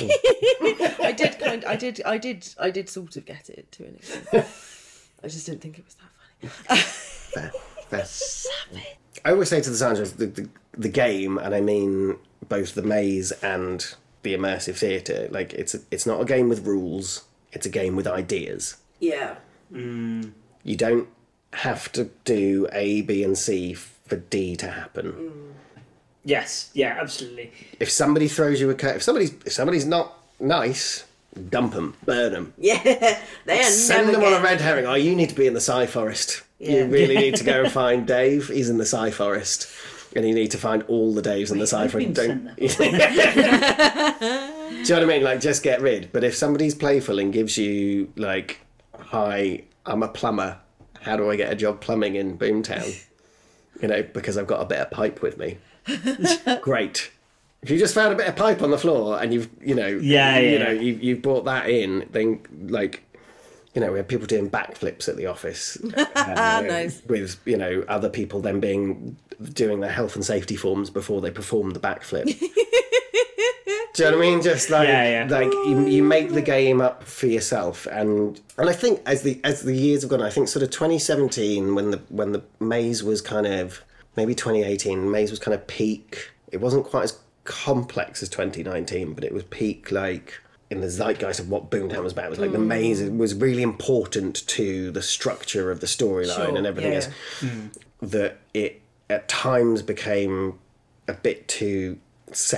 I did sort of get it to an extent. I just didn't think it was that funny. Fair. I always say to the Sandras, the game, and I mean both the maze and the immersive theatre, like it's not a game with rules, it's a game with ideas. Yeah. You don't have to do A, B and C for D to happen. Yes, yeah, absolutely. If somebody throws you if somebody's not nice, dump them, burn them. Yeah. They are Send never them on a getting- red herring. Oh, you need to be in the Psy Forest. Yeah. You really need to go and find Dave. He's in the Psy Forest. And you need to find all the Daves in the Psy I've Forest. been Do sent you know what I mean? Like, just get rid. But if somebody's playful and gives you, like, hi, I'm a plumber. How do I get a job plumbing in Boomtown? Because I've got a bit of pipe with me. Great. If you just found a bit of pipe on the floor and you've brought that in, then, like, we had people doing backflips at the office. Nice. With, other people then doing their health and safety forms before they performed the backflip. Do you know what I mean? Just like, like you make the game up for yourself, and I think as the years have gone, I think sort of 2017 when the maze was kind of, maybe 2018, maze was kind of peak. It wasn't quite as complex as 2019, but it was peak, like, in the zeitgeist of what Boomtown was about. It was like the maze was really important to the structure of the storyline and everything else. That it at times became a bit too set.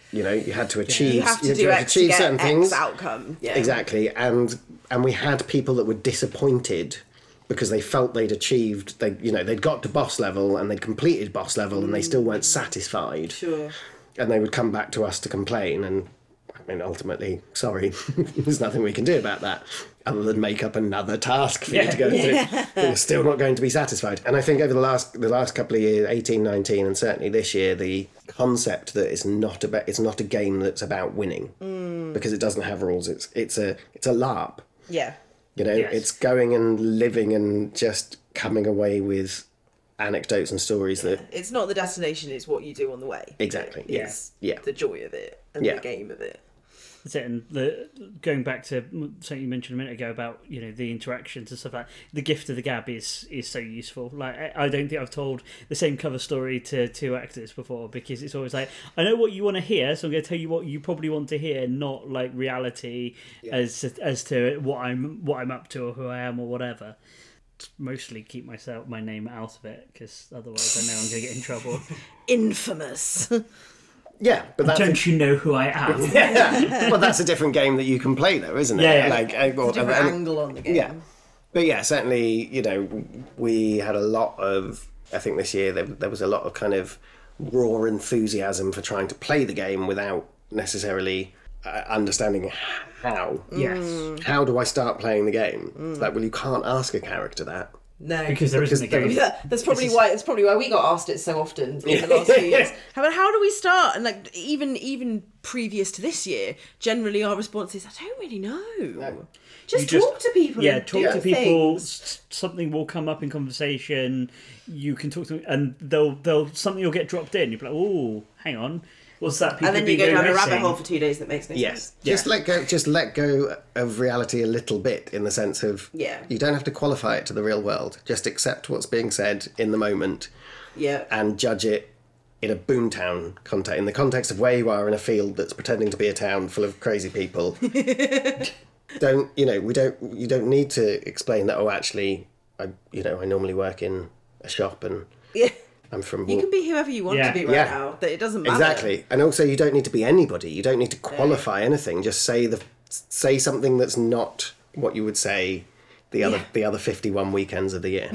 You know, you had to achieve. You have to do had X to get certain X things. outcome. Yeah. Exactly, and we had people that were disappointed because they felt they'd achieved. They'd got to boss level and they'd completed boss level and they still weren't satisfied. Sure. And they would come back to us to complain, and I mean, ultimately, sorry, there's nothing we can do about that other than make up another task for you to go through. But you're still not going to be satisfied. And I think over the last couple of years, 18, 19, and certainly this year, the concept that it's not a game that's about winning because it doesn't have rules. It's a LARP. Yeah. You know, Yes. it's going and living and just coming away with anecdotes and stories that It's not the destination, it's what you do on the way. exactly. It's Yeah. the joy of it and Yeah. the game of it. That's it. And going back to something you mentioned a minute ago about the interactions and stuff like that, the gift of the gab is so useful. Like I don't think I've told the same cover story to two actors before, because it's always like, I know what you want to hear, so I'm going to tell you what you probably want to hear, not like reality as to what I'm up to or who I am or whatever. Mostly keep my name out of it, because otherwise I know I'm going to get in trouble. Infamous. Yeah, but that's Don't you know who I am? well, that's a different game that you can play, though, isn't it? Yeah, yeah. Like, It's a different angle on the game. Yeah, but yeah, certainly, we had a lot of. I think this year there was a lot of kind of raw enthusiasm for trying to play the game without necessarily understanding how. Yes. How do I start playing the game? It's like, well, you can't ask a character that. No. Because there isn't a game. That's probably why we got asked it so often in the last few years. How do we start? And like even previous to this year, generally our response is, I don't really know. Just talk to people. Yeah, and talk do to people. things. Something will come up in conversation. You can talk to them, and they'll something will get dropped in. You'll be like, "Oh, hang on, what's that?" People And then you been go down a going rabbit missing? hole for 2 days that makes no Yes, sense. just let go of reality a little bit, in the sense of you don't have to qualify it to the real world. Just accept what's being said in the moment Yeah. and judge it in a boomtown context, in the context of where you are in a field that's pretending to be a town full of crazy people. You don't need to explain that. Oh, actually, I normally work in a shop and Yeah. I'm from. You can be whoever you want to be right Yeah. now. That it doesn't matter. Exactly, and also you don't need to be anybody. You don't need to qualify anything. Just say something that's not what you would say the other 51 weekends of the year.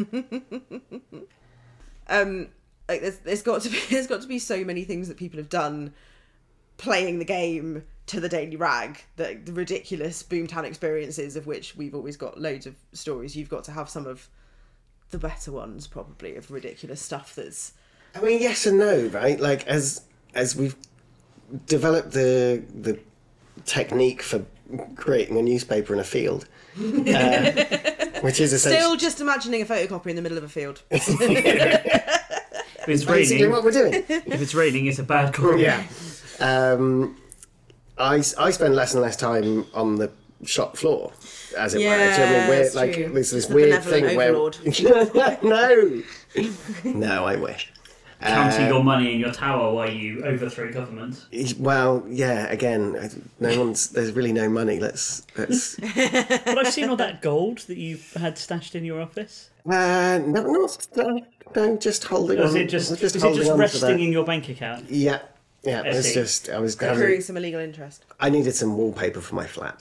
Like there's got to be so many things that people have done playing the game to the Daily Rag, the ridiculous boomtown experiences of which we've always got loads of stories. You've got to have some of the better ones, probably, of ridiculous stuff that's... I mean, yes and no, right? Like, as we've developed the technique for creating a newspaper in a field, which is essentially... Still just imagining a photocopy in the middle of a field. If it's basically raining, what we're doing. if it's raining, it's a bad call. Yeah. I spend less and less time on the shop floor, as it were. Do you know what I mean? We're it's like true. this The weird benevolent thing overlord. no, I wish. Counting your money in your tower while you overthrow government. Well, yeah. Again, there's really no money. Let's. But I've seen all that gold that you've had stashed in your office. No, just holding Or is on. it just holding on to resting that. in your bank account? Yeah. I It's see. just I was Accruing some illegal interest. I needed some wallpaper for my flat.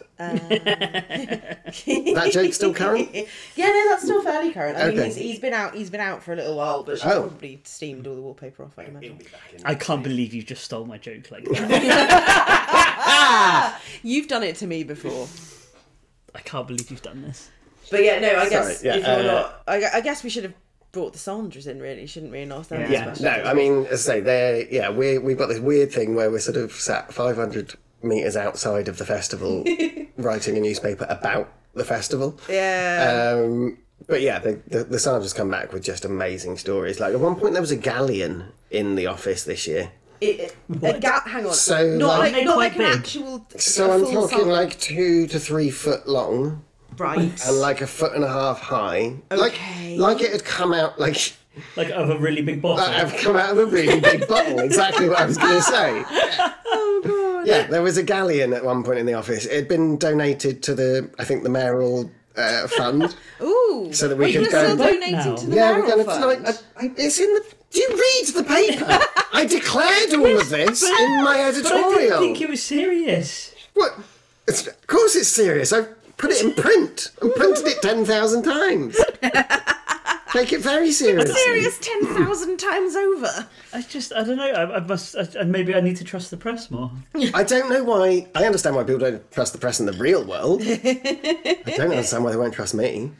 That joke still current? Yeah, no, that's still fairly current. I mean, Okay. he's been out for a little while, but she's Oh. probably steamed all the wallpaper off, I imagine. I can't believe you just stole my joke like that. You've done it to me before. I can't believe you've done this. But yeah, no, I guess Sorry, yeah, if you're not... I guess we should have brought the Sandras in, really, shouldn't we? And asked them Yeah. these Yeah, questions. no, I mean, as I say, we've got this weird thing where we're sort of sat 500 metres outside of the festival writing a newspaper about the festival. Yeah. But yeah, the Sandras come back with just amazing stories. Like, at one point there was a galleon in the office this year. Hang on. So, not like- like, not Quite like an big. actual... So a I'm full talking Sandra. like 2 to 3 foot long Right. and like 1.5 feet high. Okay. Like it had come out like... Like of a really big bottle. I've come out of a really big bottle. Exactly what I was going to say. Oh, God. Yeah, there was a galleon at one point in the office. It had been donated to the mayoral fund, Ooh. so that we You're could still go. donating now. to the Yeah, we're Mayoral going to Fund. like. It's in the. Do you read the paper? I declared all of this in my But I editorial. didn't think it was serious. What? Of course it's serious. I've put it in print and printed it 10,000 times. Take it very seriously. Serious 10,000 times over. I don't know. I must. Maybe I need to trust the press more. I don't know why. I understand why people don't trust the press in the real world. I don't understand why they won't trust me.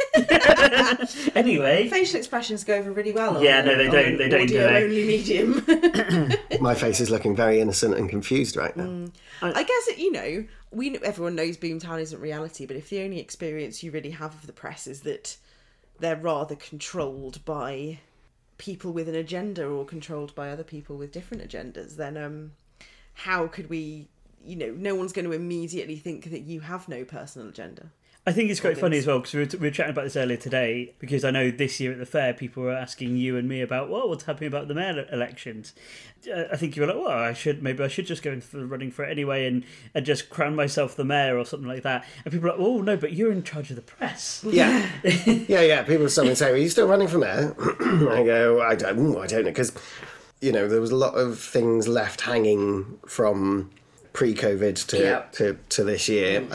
Anyway. Facial expressions go over really well. Yeah, no, they don't. They don't do it. Audio-only medium. My face is looking very innocent and confused right now. I guess, everyone knows Boomtown isn't reality, but if the only experience you really have of the press is that they're rather controlled by people with an agenda or controlled by other people with different agendas, then how could we, no one's going to immediately think that you have no personal agenda. I think it's quite funny as well, because we were chatting about this earlier today, because I know this year at the fair people were asking you and me about what's happening about the mayor elections. I think you were like, well, I should just go into running for it anyway and just crown myself the mayor or something like that. And people are like, oh no, but you're in charge of the press. Yeah. Yeah. People suddenly say, are you still running for mayor? I go, I don't know, because, there was a lot of things left hanging from pre-COVID to this year.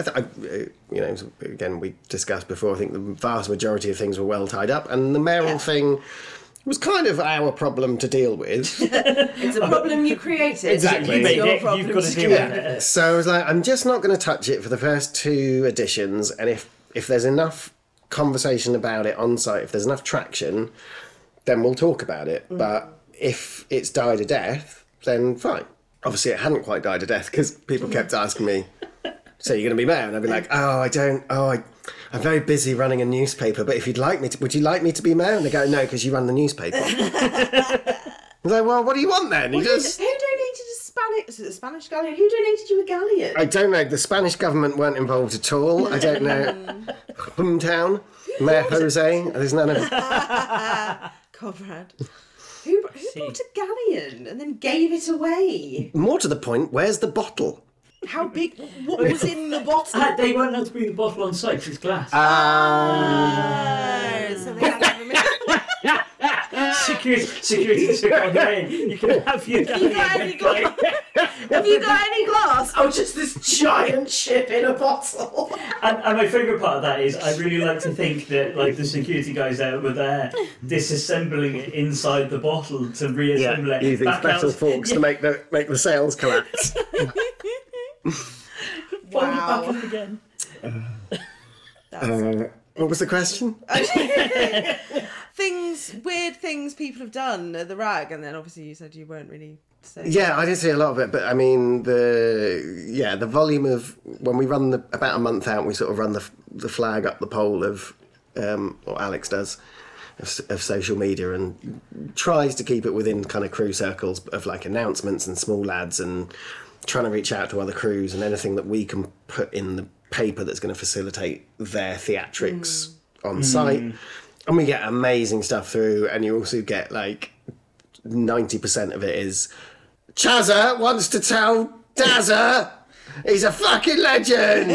Again, we discussed before, I think the vast majority of things were well tied up, and the mayoral thing was kind of our problem to deal with. It's a problem you created. Exactly. It's your You've problem got to deal with it. So I was like, I'm just not going to touch it for the first 2 editions, and if there's enough conversation about it on site, if there's enough traction, then we'll talk about it. But if it's died a death, then fine. Obviously, it hadn't quite died a death because people kept asking me, so you're going to be mayor? And I'd be like, I'm very busy running a newspaper, but if you'd like me to, would you like me to be mayor? And they go, no, because you run the newspaper. I'm like, well, what do you want then? Who donated a Spanish galleon? Who donated you a galleon? I don't know. The Spanish government weren't involved at all. I don't know. Boomtown, Mayor Jose. There's none of Conrad. Who bought a galleon and then gave it away? More to the point, where's the bottle? How big? What was in the bottle? They weren't allowed to bring the bottle on site 'cause it's glass. So they had to have a minute. Security took it on the way. You can have your galleon. Have you got any glass? Oh, just this giant ship in a bottle. And my favourite part of that is I really like to think that the security guys there were there disassembling it inside the bottle to reassemble it. Using back special out. forks to make the sails collapse. Fold it back up again. What was the question? Weird things people have done at the RAG, and then obviously you said you weren't really saying. Yeah, I did see a lot of it, but I mean the volume of when we run about a month out, we sort of run the flag up the pole of what Alex does of social media and tries to keep it within kind of crew circles of announcements and small lads and trying to reach out to other crews and anything that we can put in the paper that's going to facilitate their theatrics on site. And we get amazing stuff through, and you also get 90% of it is Chazza wants to tell Dazza he's a fucking legend.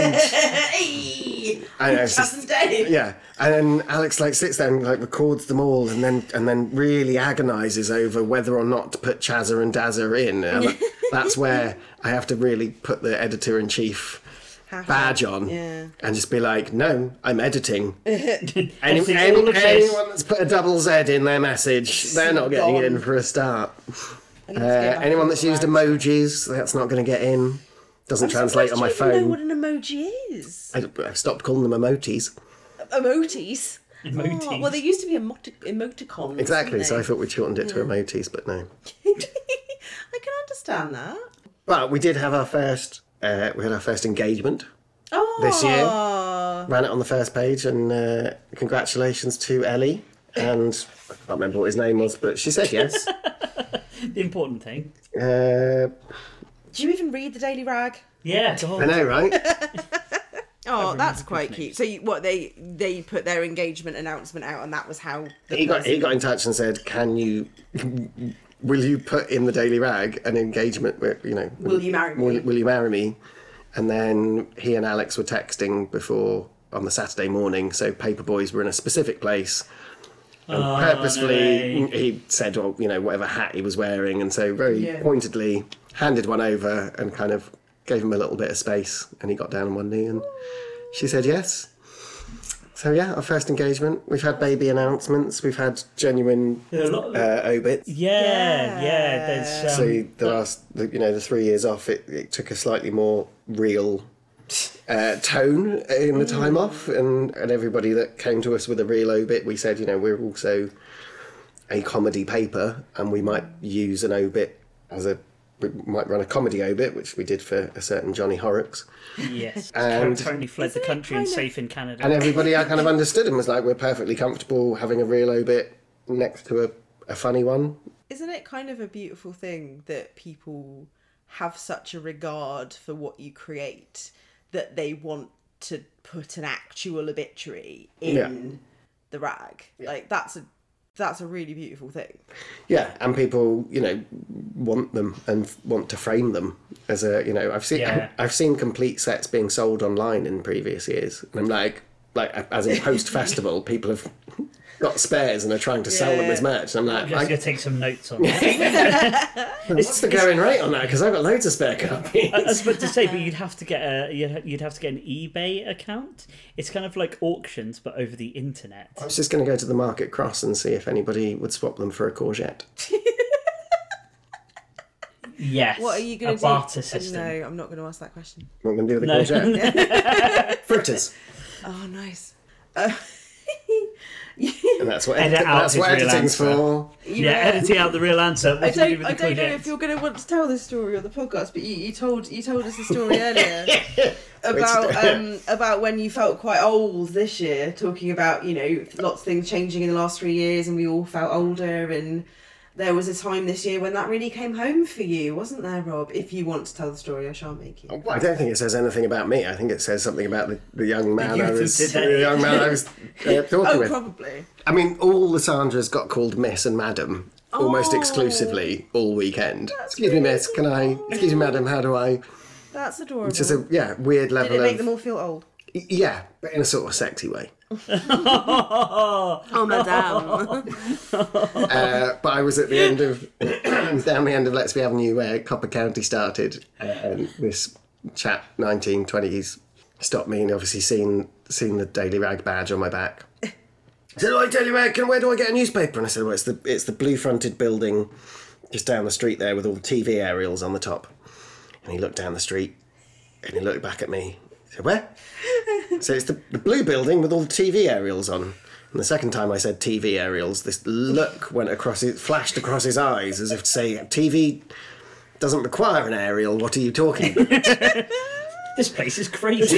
I know, it's just, yeah. And then Alex sits there and records them all, and then really agonises over whether or not to put Chazza and Dazza in. And that's where I have to really put the editor-in-chief badge on and just be like, no, I'm editing. Anyone that's put a double Z in their message, they're not getting in for a start. Anyone that's used emojis, that's not going to get in. Doesn't translate on my phone. I don't know what an emoji is. I've stopped calling them emotis. Emotis? Emotis. Oh, well, they used to be emoticons. Exactly, so I thought we'd shortened it to emotis, but no. I can understand that. But we did have our first engagement Oh. this year. Ran it on the first page, and congratulations to Ellie. And I can't remember what his name was, but she said yes. The important thing. Do you even read the Daily Rag? Yeah. I know, right? Oh, that's quite cute. So they put their engagement announcement out, and that was how he got in touch and said, will you put in the Daily Rag an engagement where, will you marry me? Will you marry me? And then he and Alex were texting before on the Saturday morning, so Paper Boys were in a specific place And purposefully, he said, well, you know, whatever hat he was wearing, and so very pointedly handed one over and kind of gave him a little bit of space, and he got down on one knee, and she said yes. So yeah, our first engagement. We've had baby announcements. We've had genuine obits. Yeah. There's So the 3 years off, it took a slightly more real tone in the time off, and everybody that came to us with a real obit, we said, you know, we're also a comedy paper, and we might use an obit we might run a comedy obit, which we did for a certain Johnny Horrocks. Yes, And- currently fled the country and safe in Canada. And everybody I kind of understood and was like, we're perfectly comfortable having a real obit next to a funny one. Isn't it kind of a beautiful thing that people have such a regard for what you create that they want to put an actual obituary in the rag? Like that's a really beautiful thing. Yeah, and people, you know, want them and want to frame them as a, you know, I've seen complete sets being sold online in previous years, and I'm like as in post festival, people have got spares and are trying to sell them as merch. And I'm like, I'm just going to take some notes on that. what's the going rate on that? Because I've got loads of spare copies. I was about to say, but you'd have to get an eBay account. It's kind of like auctions, but over the internet. I was just going to go to the Market Cross and see if anybody would swap them for a courgette. What Yes. are you going to do? barter system. No, I'm not going to ask that question. What am I going to do with the No. courgette? Fritters. Oh, nice. And that's what, Edit out that's his what real editing's answer. for. Yeah, editing out the real answer. What I do you do don't with the know courgette? if you're going to want to tell this story on the podcast, but you told us the story earlier about when you felt quite old this year, talking about, you know, lots of things changing in the last 3 years, and we all felt older, and there was a time this year when that really came home for you, wasn't there, Rob? If you want to tell the story, I shan't make you. I don't think it says anything about me. I think it says something about the young man I youth of was today. the young man I was talking Oh, with. probably. I mean, all the Sandras got called Miss and Madam almost exclusively all weekend. Excuse me, Miss. Can I? Excuse me, Madam. How do I? That's adorable. It's just a weird level Did it make of them all feel old? yeah, but in a sort of sexy way. Oh, madame. But I was at the end of down the end of Let's Be Avenue where Copper County started, and this chap, 1920s, stopped me and obviously seen the Daily Rag badge on my back. He said, "Oh, Daily Rag, where do I get a newspaper?" And I said, "Well, it's the blue-fronted building just down the street there with all the TV aerials on the top." And he looked down the street and he looked back at me. He said, "Where?" So it's the blue building with all the TV aerials on. And the second time I said TV aerials, this look flashed across his eyes as if to say, "TV doesn't require an aerial. What are you talking about?" This place is crazy.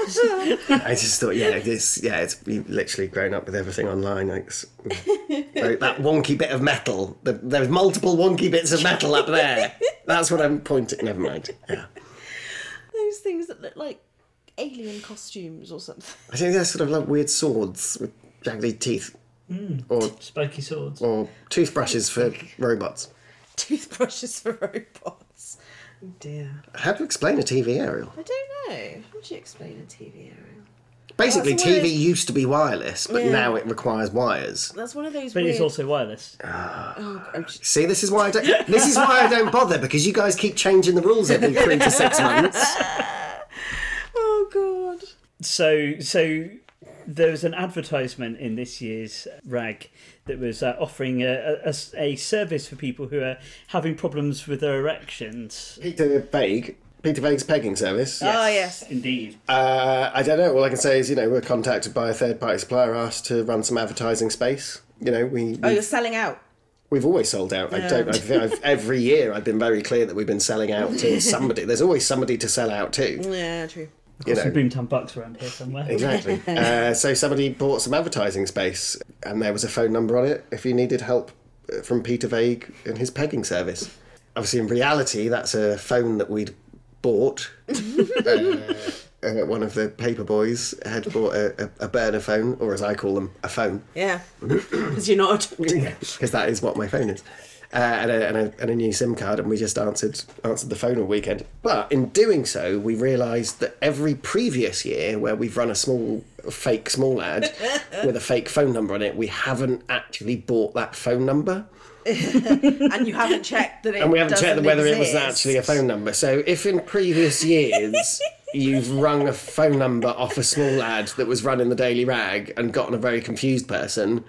I just thought, it's you've literally grown up with everything online. Like, that wonky bit of metal. There's multiple wonky bits of metal up there. That's what I'm pointing. Never mind. Yeah. Those things that look like alien costumes or something. I think they're sort of like weird swords with jaggedy teeth, or Spiky swords. or toothbrushes for robots. Toothbrushes for robots. Oh dear. How to explain a TV aerial? I don't know. How would you explain a TV aerial? Basically, That's one of TV those- used to be wireless, but Yeah. now it requires wires. That's one of those But weird... it's also wireless. Oh, I'm just... See, this is why I don't bother, because you guys keep changing the rules every 3 to 6 months. oh, God. So there was an advertisement in this year's rag that was offering a service for people who are having problems with their erections. Peter Vague's pegging service. Oh, yes. Indeed. I don't know. All I can say is, we're contacted by a third-party supplier asked to run some advertising space. Oh, you're selling out. We've always sold out. Every year I've been very clear that we've been selling out to somebody. There's always somebody to sell out to. Yeah, true. Some Boomtown Bucks around here somewhere. Exactly. So somebody bought some advertising space, and there was a phone number on it if you needed help from Peter Vague and his pegging service. Obviously, in reality, that's a phone that we'd bought. One of the paper boys had bought a burner phone, or as I call them, a phone. Yeah. Because you're not a doctor. Because that is what my phone is. And a new SIM card, and we just answered the phone all weekend. But in doing so, we realised that every previous year where we've run a small fake small ad with a fake phone number on it, we haven't actually bought that phone number. And you haven't checked that it And we haven't checked whether it was exist. actually a phone number. So if in previous years you've rung a phone number off a small ad that was run in the Daily Rag and gotten a very confused person,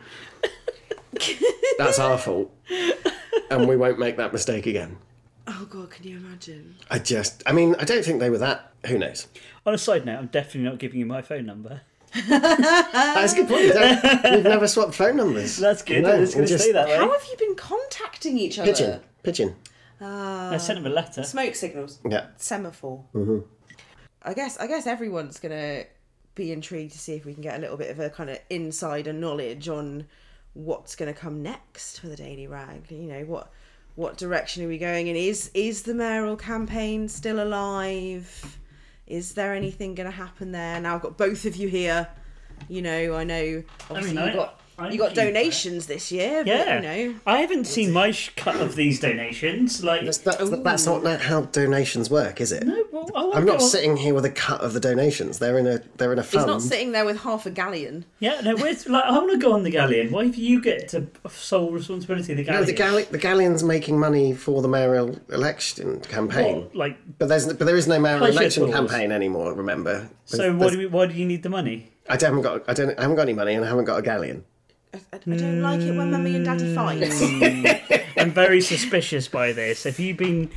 that's our fault. And we won't make that mistake again. Oh God, can you imagine? I don't think they were that. Who knows? On a side note, I'm definitely not giving you my phone number. That's a good point. We've never swapped phone numbers. That's good. No, I was going we to just- say that way. How have you been contacting each other? Pigeon. I sent him a letter. Smoke signals. Yeah. Semaphore. I guess everyone's gonna be intrigued to see if we can get a little bit of a kind of insider knowledge on what's gonna come next for the Daily Rag. You know, what direction are we going in? Is the mayoral campaign still alive? Is there anything gonna happen there? Now I've got both of you here. You know, I know obviously I'm you got keen for donations this year, Yeah, but you know. I haven't seen my cut of these donations. Like, That's not how donations work, is it? no, well, I I'm not go on- sitting here with a cut of the donations. They're in a fund. He's not sitting there with half a galleon. Yeah, no, I want to go on the galleon. Why do you get to sole responsibility of the No, galleon? the galleon's making money for the mayoral election campaign. What, like, But there is no mayoral Pleasure election tours. campaign anymore. Remember? so why do you need the money? I haven't got any money, and I haven't got a galleon. I don't like it when Mummy and Daddy fight. I'm very suspicious by this. Have you been?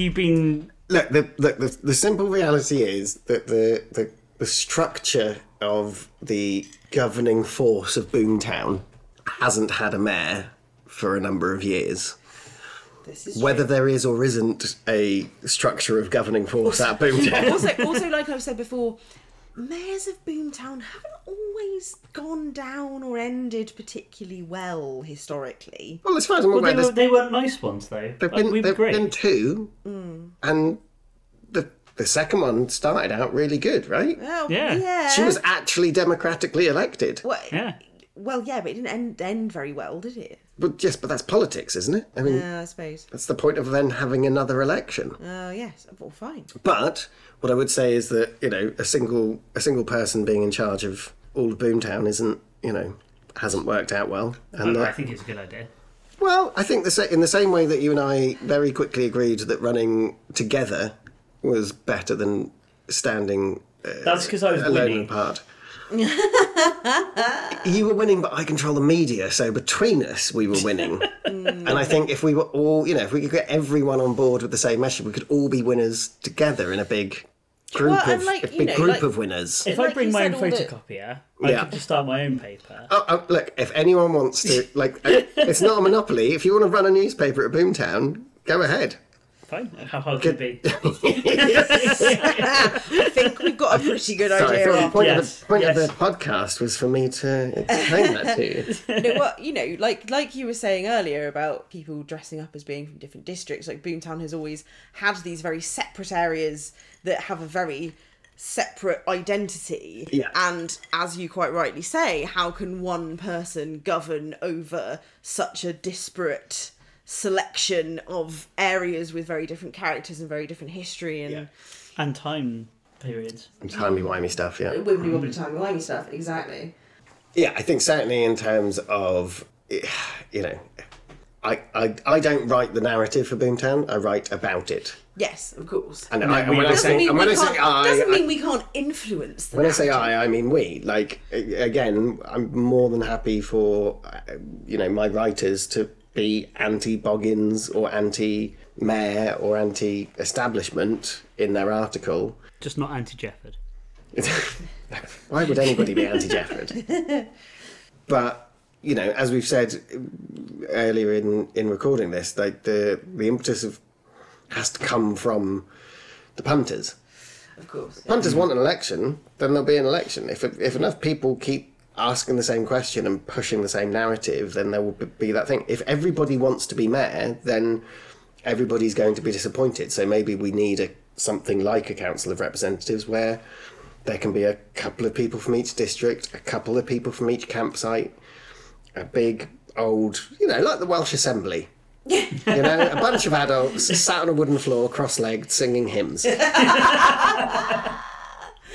Look, the simple reality is that the structure of the governing force of Boomtown hasn't had a mayor for a number of years. This is Whether there is or isn't a structure of governing force at Boomtown. also, like I've said before, mayors of Boomtown haven't always gone down or ended particularly well historically. Well, as far as I'm aware, They weren't nice ones though. there've Like, we were there've great. been two, and the second one started out really good, right? Oh, Yeah. She was actually democratically elected. Well, Yeah. well, yeah, but it didn't end very well, did it? But that's politics, isn't it? I mean, Yeah, I suppose. that's the point of then having another election. Yes. Well, fine. But what I would say is that, you know, a single person being in charge of all of Boomtown hasn't worked out well. And I think it's a good idea. well, I think in the same way that you and I very quickly agreed that running together was better than standing That's because I was alone and winning. apart. You were winning, but I control the media, so between us we were winning. And I think if we were all, if we could get everyone on board with the same message, we could all be winners together in a big group Well, and of winners. If Like I bring you my own said, all the- photocopier, I Yeah. could just start my own paper. Look, if anyone wants to, it's not a monopoly. If you want to run a newspaper at Boomtown, go ahead. Fine. How hard could it be? I think we've got a pretty good Sorry, I idea thought the of point, Yes, of yes. the podcast was for me to explain that to you. like you were saying earlier about people dressing up as being from different districts. Like Boomtown has always had these very separate areas that have a very separate identity. Yeah. And as you quite rightly say, how can one person govern over such a disparate selection of areas with very different characters and very different history and And time periods. Timey-wimey stuff, yeah. wibbly wobbly timey-wimey stuff? Exactly. Yeah, I think certainly in terms of, I don't write the narrative for Boomtown. I write about it. Yes, of course. And we- Doesn't mean when we I say can't- I, doesn't mean we can't influence them. when I say I mean we. Like, again, I'm more than happy for, my writers to be anti-Boggins or anti-mayor or anti-establishment in their article. Just not anti-Jefford. Why would anybody be anti-Jefford? But, as we've said earlier in recording this, like the impetus has to come from the punters. Of course. Punters want an election, then there'll be an election. If enough people keep asking the same question and pushing the same narrative, then there will be that thing. If everybody wants to be mayor, then everybody's going to be disappointed. So maybe we need something like a Council of Representatives where there can be a couple of people from each district, a couple of people from each campsite, a big old, like the Welsh Assembly. A bunch of adults sat on a wooden floor, cross-legged, singing hymns.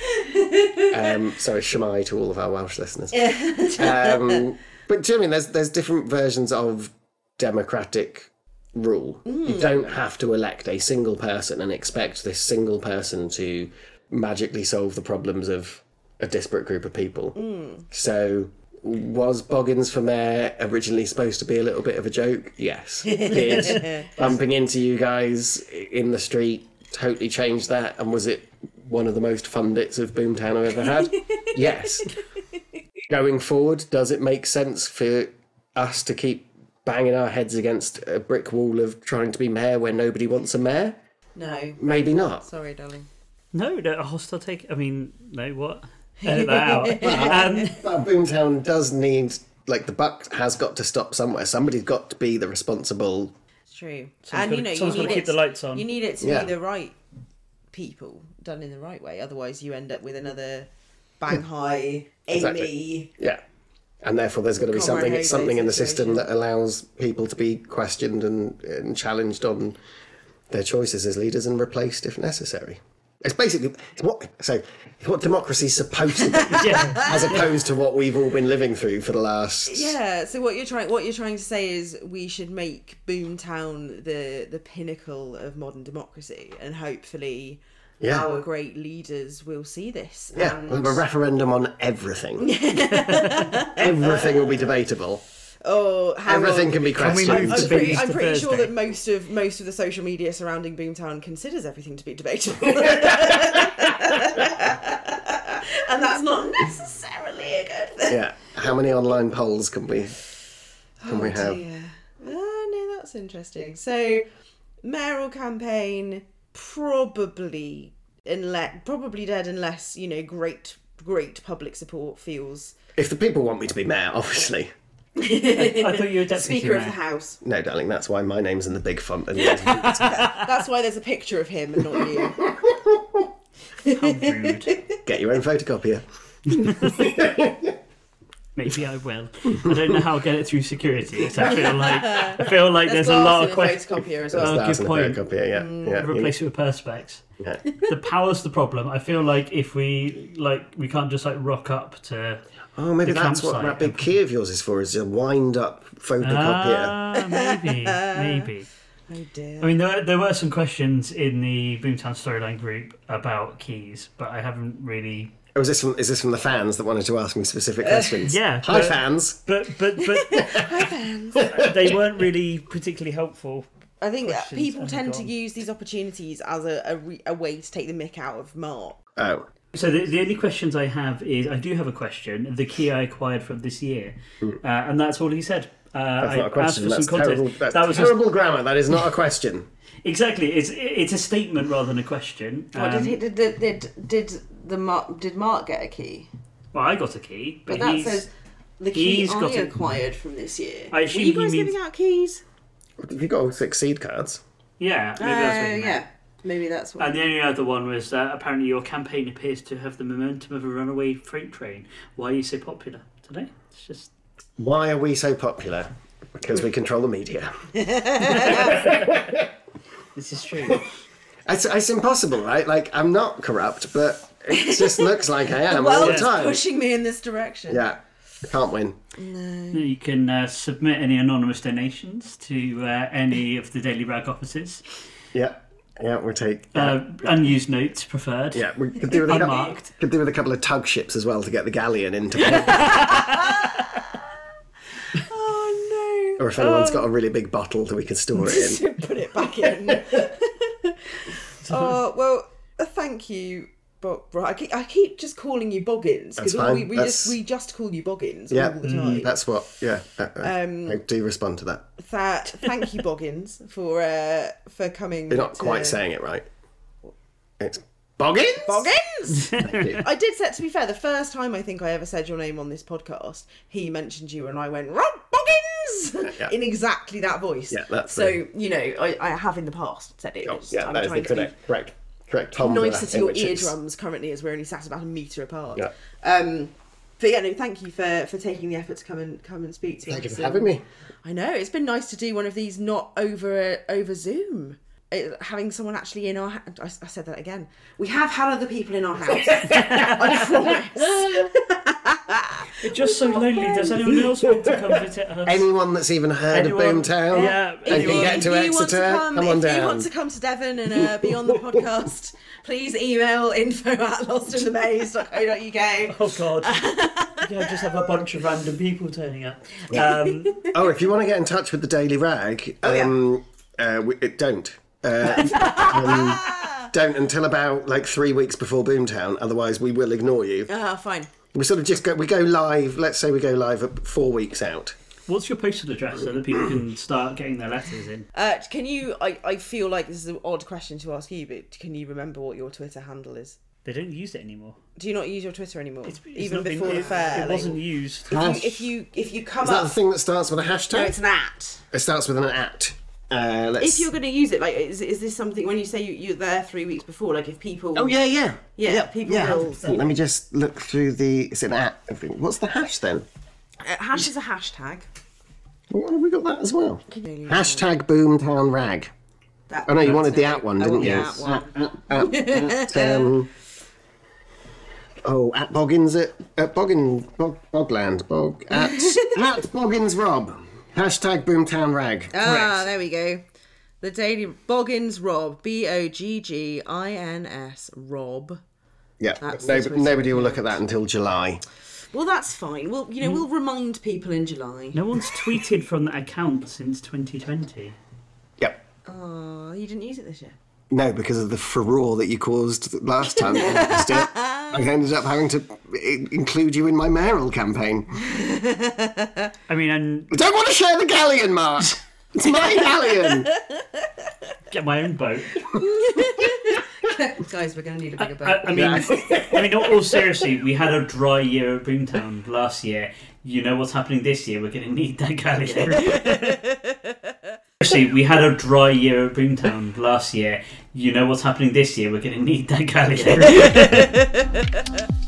Sorry, Shemai to all of our Welsh listeners. But do you know what I mean? There's different versions of democratic rule. You don't have to elect a single person and expect this single person to magically solve the problems of a disparate group of people. So, was Boggins for mayor originally supposed to be a little bit of a joke? Yes. Did bumping into you guys in the street totally change that? And was it one of the most fun bits of Boomtown I've ever had? Yes. Going forward, does it make sense for us to keep banging our heads against a brick wall of trying to be mayor when nobody wants a mayor? No. Maybe not. Sorry, darling. No, a hostile take. I mean, no, what? Edit that out. But Boomtown does need, like, the buck has got to stop somewhere. Somebody's got to be the responsible. It's true. Someone's And gotta- you someone's need gotta keep it. the lights on. You need it to Yeah. be the right people done in the right way. Otherwise, you end up with another bang high Exactly. Amy. Yeah. And therefore there's got to be Comrade Jose something in the system situation. that allows people to be questioned and challenged on their choices as leaders and replaced if necessary. It's basically it's what democracy's supposed to be, as opposed to what we've all been living through for the last. Yeah. So what you're trying to say is we should make Boomtown the pinnacle of modern democracy, and hopefully Yeah. our great leaders will see this. Yeah, And, we'll have a referendum on everything. Everything will be debatable. oh, hang Everything on. can be Can we questioned. move to Beatties I'm to pretty sure Thursday? that most of the social media surrounding Boomtown considers everything to be debatable. And that's not necessarily a good thing. Yeah. How many online polls can we have? Dear. Oh, no, that's interesting. So, mayoral campaign probably dead unless, great public support feels. If the people want me to be mayor, obviously. I thought you were deputy Speaker of the mayor. House. No, darling, that's why my name's in the big font. And yours. That's why there's a picture of him and not you. How rude. Get your own photocopier. Maybe I will. I don't know how I'll get it through security. So I feel like there's a lot of questions. photocopier as Oh, well. That's good in point. the photocopier, yeah. Replace it with perspex. Yeah. The power's the problem. I feel like if we can't just rock up to. Oh, maybe The that's what campsite. that big key of yours is for, is a wind-up photocopier. Maybe. Oh dear. I mean, there were some questions in the Boomtown Storyline group about keys, but I haven't really. Oh, is this from the fans that wanted to ask me specific questions? Yeah, Hi, but- fans. But they weren't really particularly helpful. I think questions people and tend to gone. use these opportunities as a way to take the mick out of Mark. Oh. So the only questions I have is I do have a question. The key I acquired from this year, and that's all he said. That's I not a question. asked for That's some context. terrible. That's That was terrible grammar. That is not a question. exactly. It's a statement rather than a question. Did Mark get a key? Well, I got a key, but, But that he's. says the key he's I got it. acquired from this year. I assume Were you he guys means- giving out keys? Have you got all 6 seed cards? Yeah, maybe that's what he meant. yeah. Maybe that's what. And the only other one was apparently your campaign appears to have the momentum of a runaway freight train. Why are you so popular today? It's just. Why are we so popular? Because we control the media. This is true. It's impossible, right? Like, I'm not corrupt, but it just looks like I am well, all the it's time. pushing me in this direction. Yeah, can't win. You can submit any anonymous donations to any of the Daily Rag offices. Yeah, we'll take. Unused notes preferred. Yeah, we could do with Unmarked. a couple of tug ships as well to get the galleon into. Oh Or if anyone's got a really big bottle that we could store it in. no! Put it back in. Oh well, thank you, Bob. I keep just calling you Boggins That's because fine. we just call you Boggins Yeah, all the time. that's what. Yeah, I do respond to that. Thank you, Boggins, for coming. You're not quite saying it right. It's Boggins. Boggins. Thank you. I did say, to be fair, the first time I think I ever said your name on this podcast, he mentioned you and I went, Rob Boggins! Yeah. In exactly that voice. Yeah, that's so, I have in the past said it. Oh, It's- yeah, I'm that is trying the to be correct timbre nicer to in your which it's- eardrums currently as we're only sat about a metre apart. Yeah. But yeah, no, thank you for taking the effort to come and speak to us. Thank you for having me. I know, it's been nice to do one of these not over Zoom. having someone actually in our I said that again. We have had other people in our house. I promise. It's just so lonely. Does anyone else want to come visit us? Anyone that's even heard of Boomtown and can get to Exeter, come on if down. you want to come to Devon and be on the podcast, please email info@lostinthemaze.co.uk. Oh God! Yeah, just have a bunch of random people turning up. If you want to get in touch with the Daily Rag, don't. Don't until about like 3 weeks before Boomtown. Otherwise, we will ignore you. Fine. We sort of just we go live. Let's say we go live at 4 weeks out. What's your postal address so that people can start getting their letters in? Can you? I feel like this is an odd question to ask you, but can you remember what your Twitter handle is? They don't use it anymore. Do you not use your Twitter anymore? It's even not been- before the fair. It wasn't used. If you come Is that up, the thing that starts with a hashtag? no, it's an @ It starts with an @. If you're going to use it, like, is this something when you say you're there 3 weeks before? Like, if people, Oh yeah. people will. Let me just look through the. It's an @. I think. What's the hash then? Hash is a hashtag. What have we got that as well? Hashtag Boomtown Rag. Oh no, you wanted the @ one, didn't you? At Boggins at Bogland at Boggins Rob. Hashtag Boomtown Rag. There we go. The Daily Boggins Rob, BOGGINS Rob. Yeah, That's the Twitter nobody will look at that until July. Well, that's fine. We'll remind people in July. No one's tweeted from that account since 2020. Yep. Oh, you didn't use it this year. No, because of the furore that you caused last time. I ended up having to include you in my mayoral campaign. I mean, and I don't want to share the galleon, Mark. It's my galleon. get my own boat. Guys, we're going to need a bigger boat. I mean, all seriously, we had a dry year at Boomtown last year. You know what's happening this year? We're going to need that galleon. Seriously, we had a dry year at Boomtown last year. You know what's happening this year? We're going to need that galleon.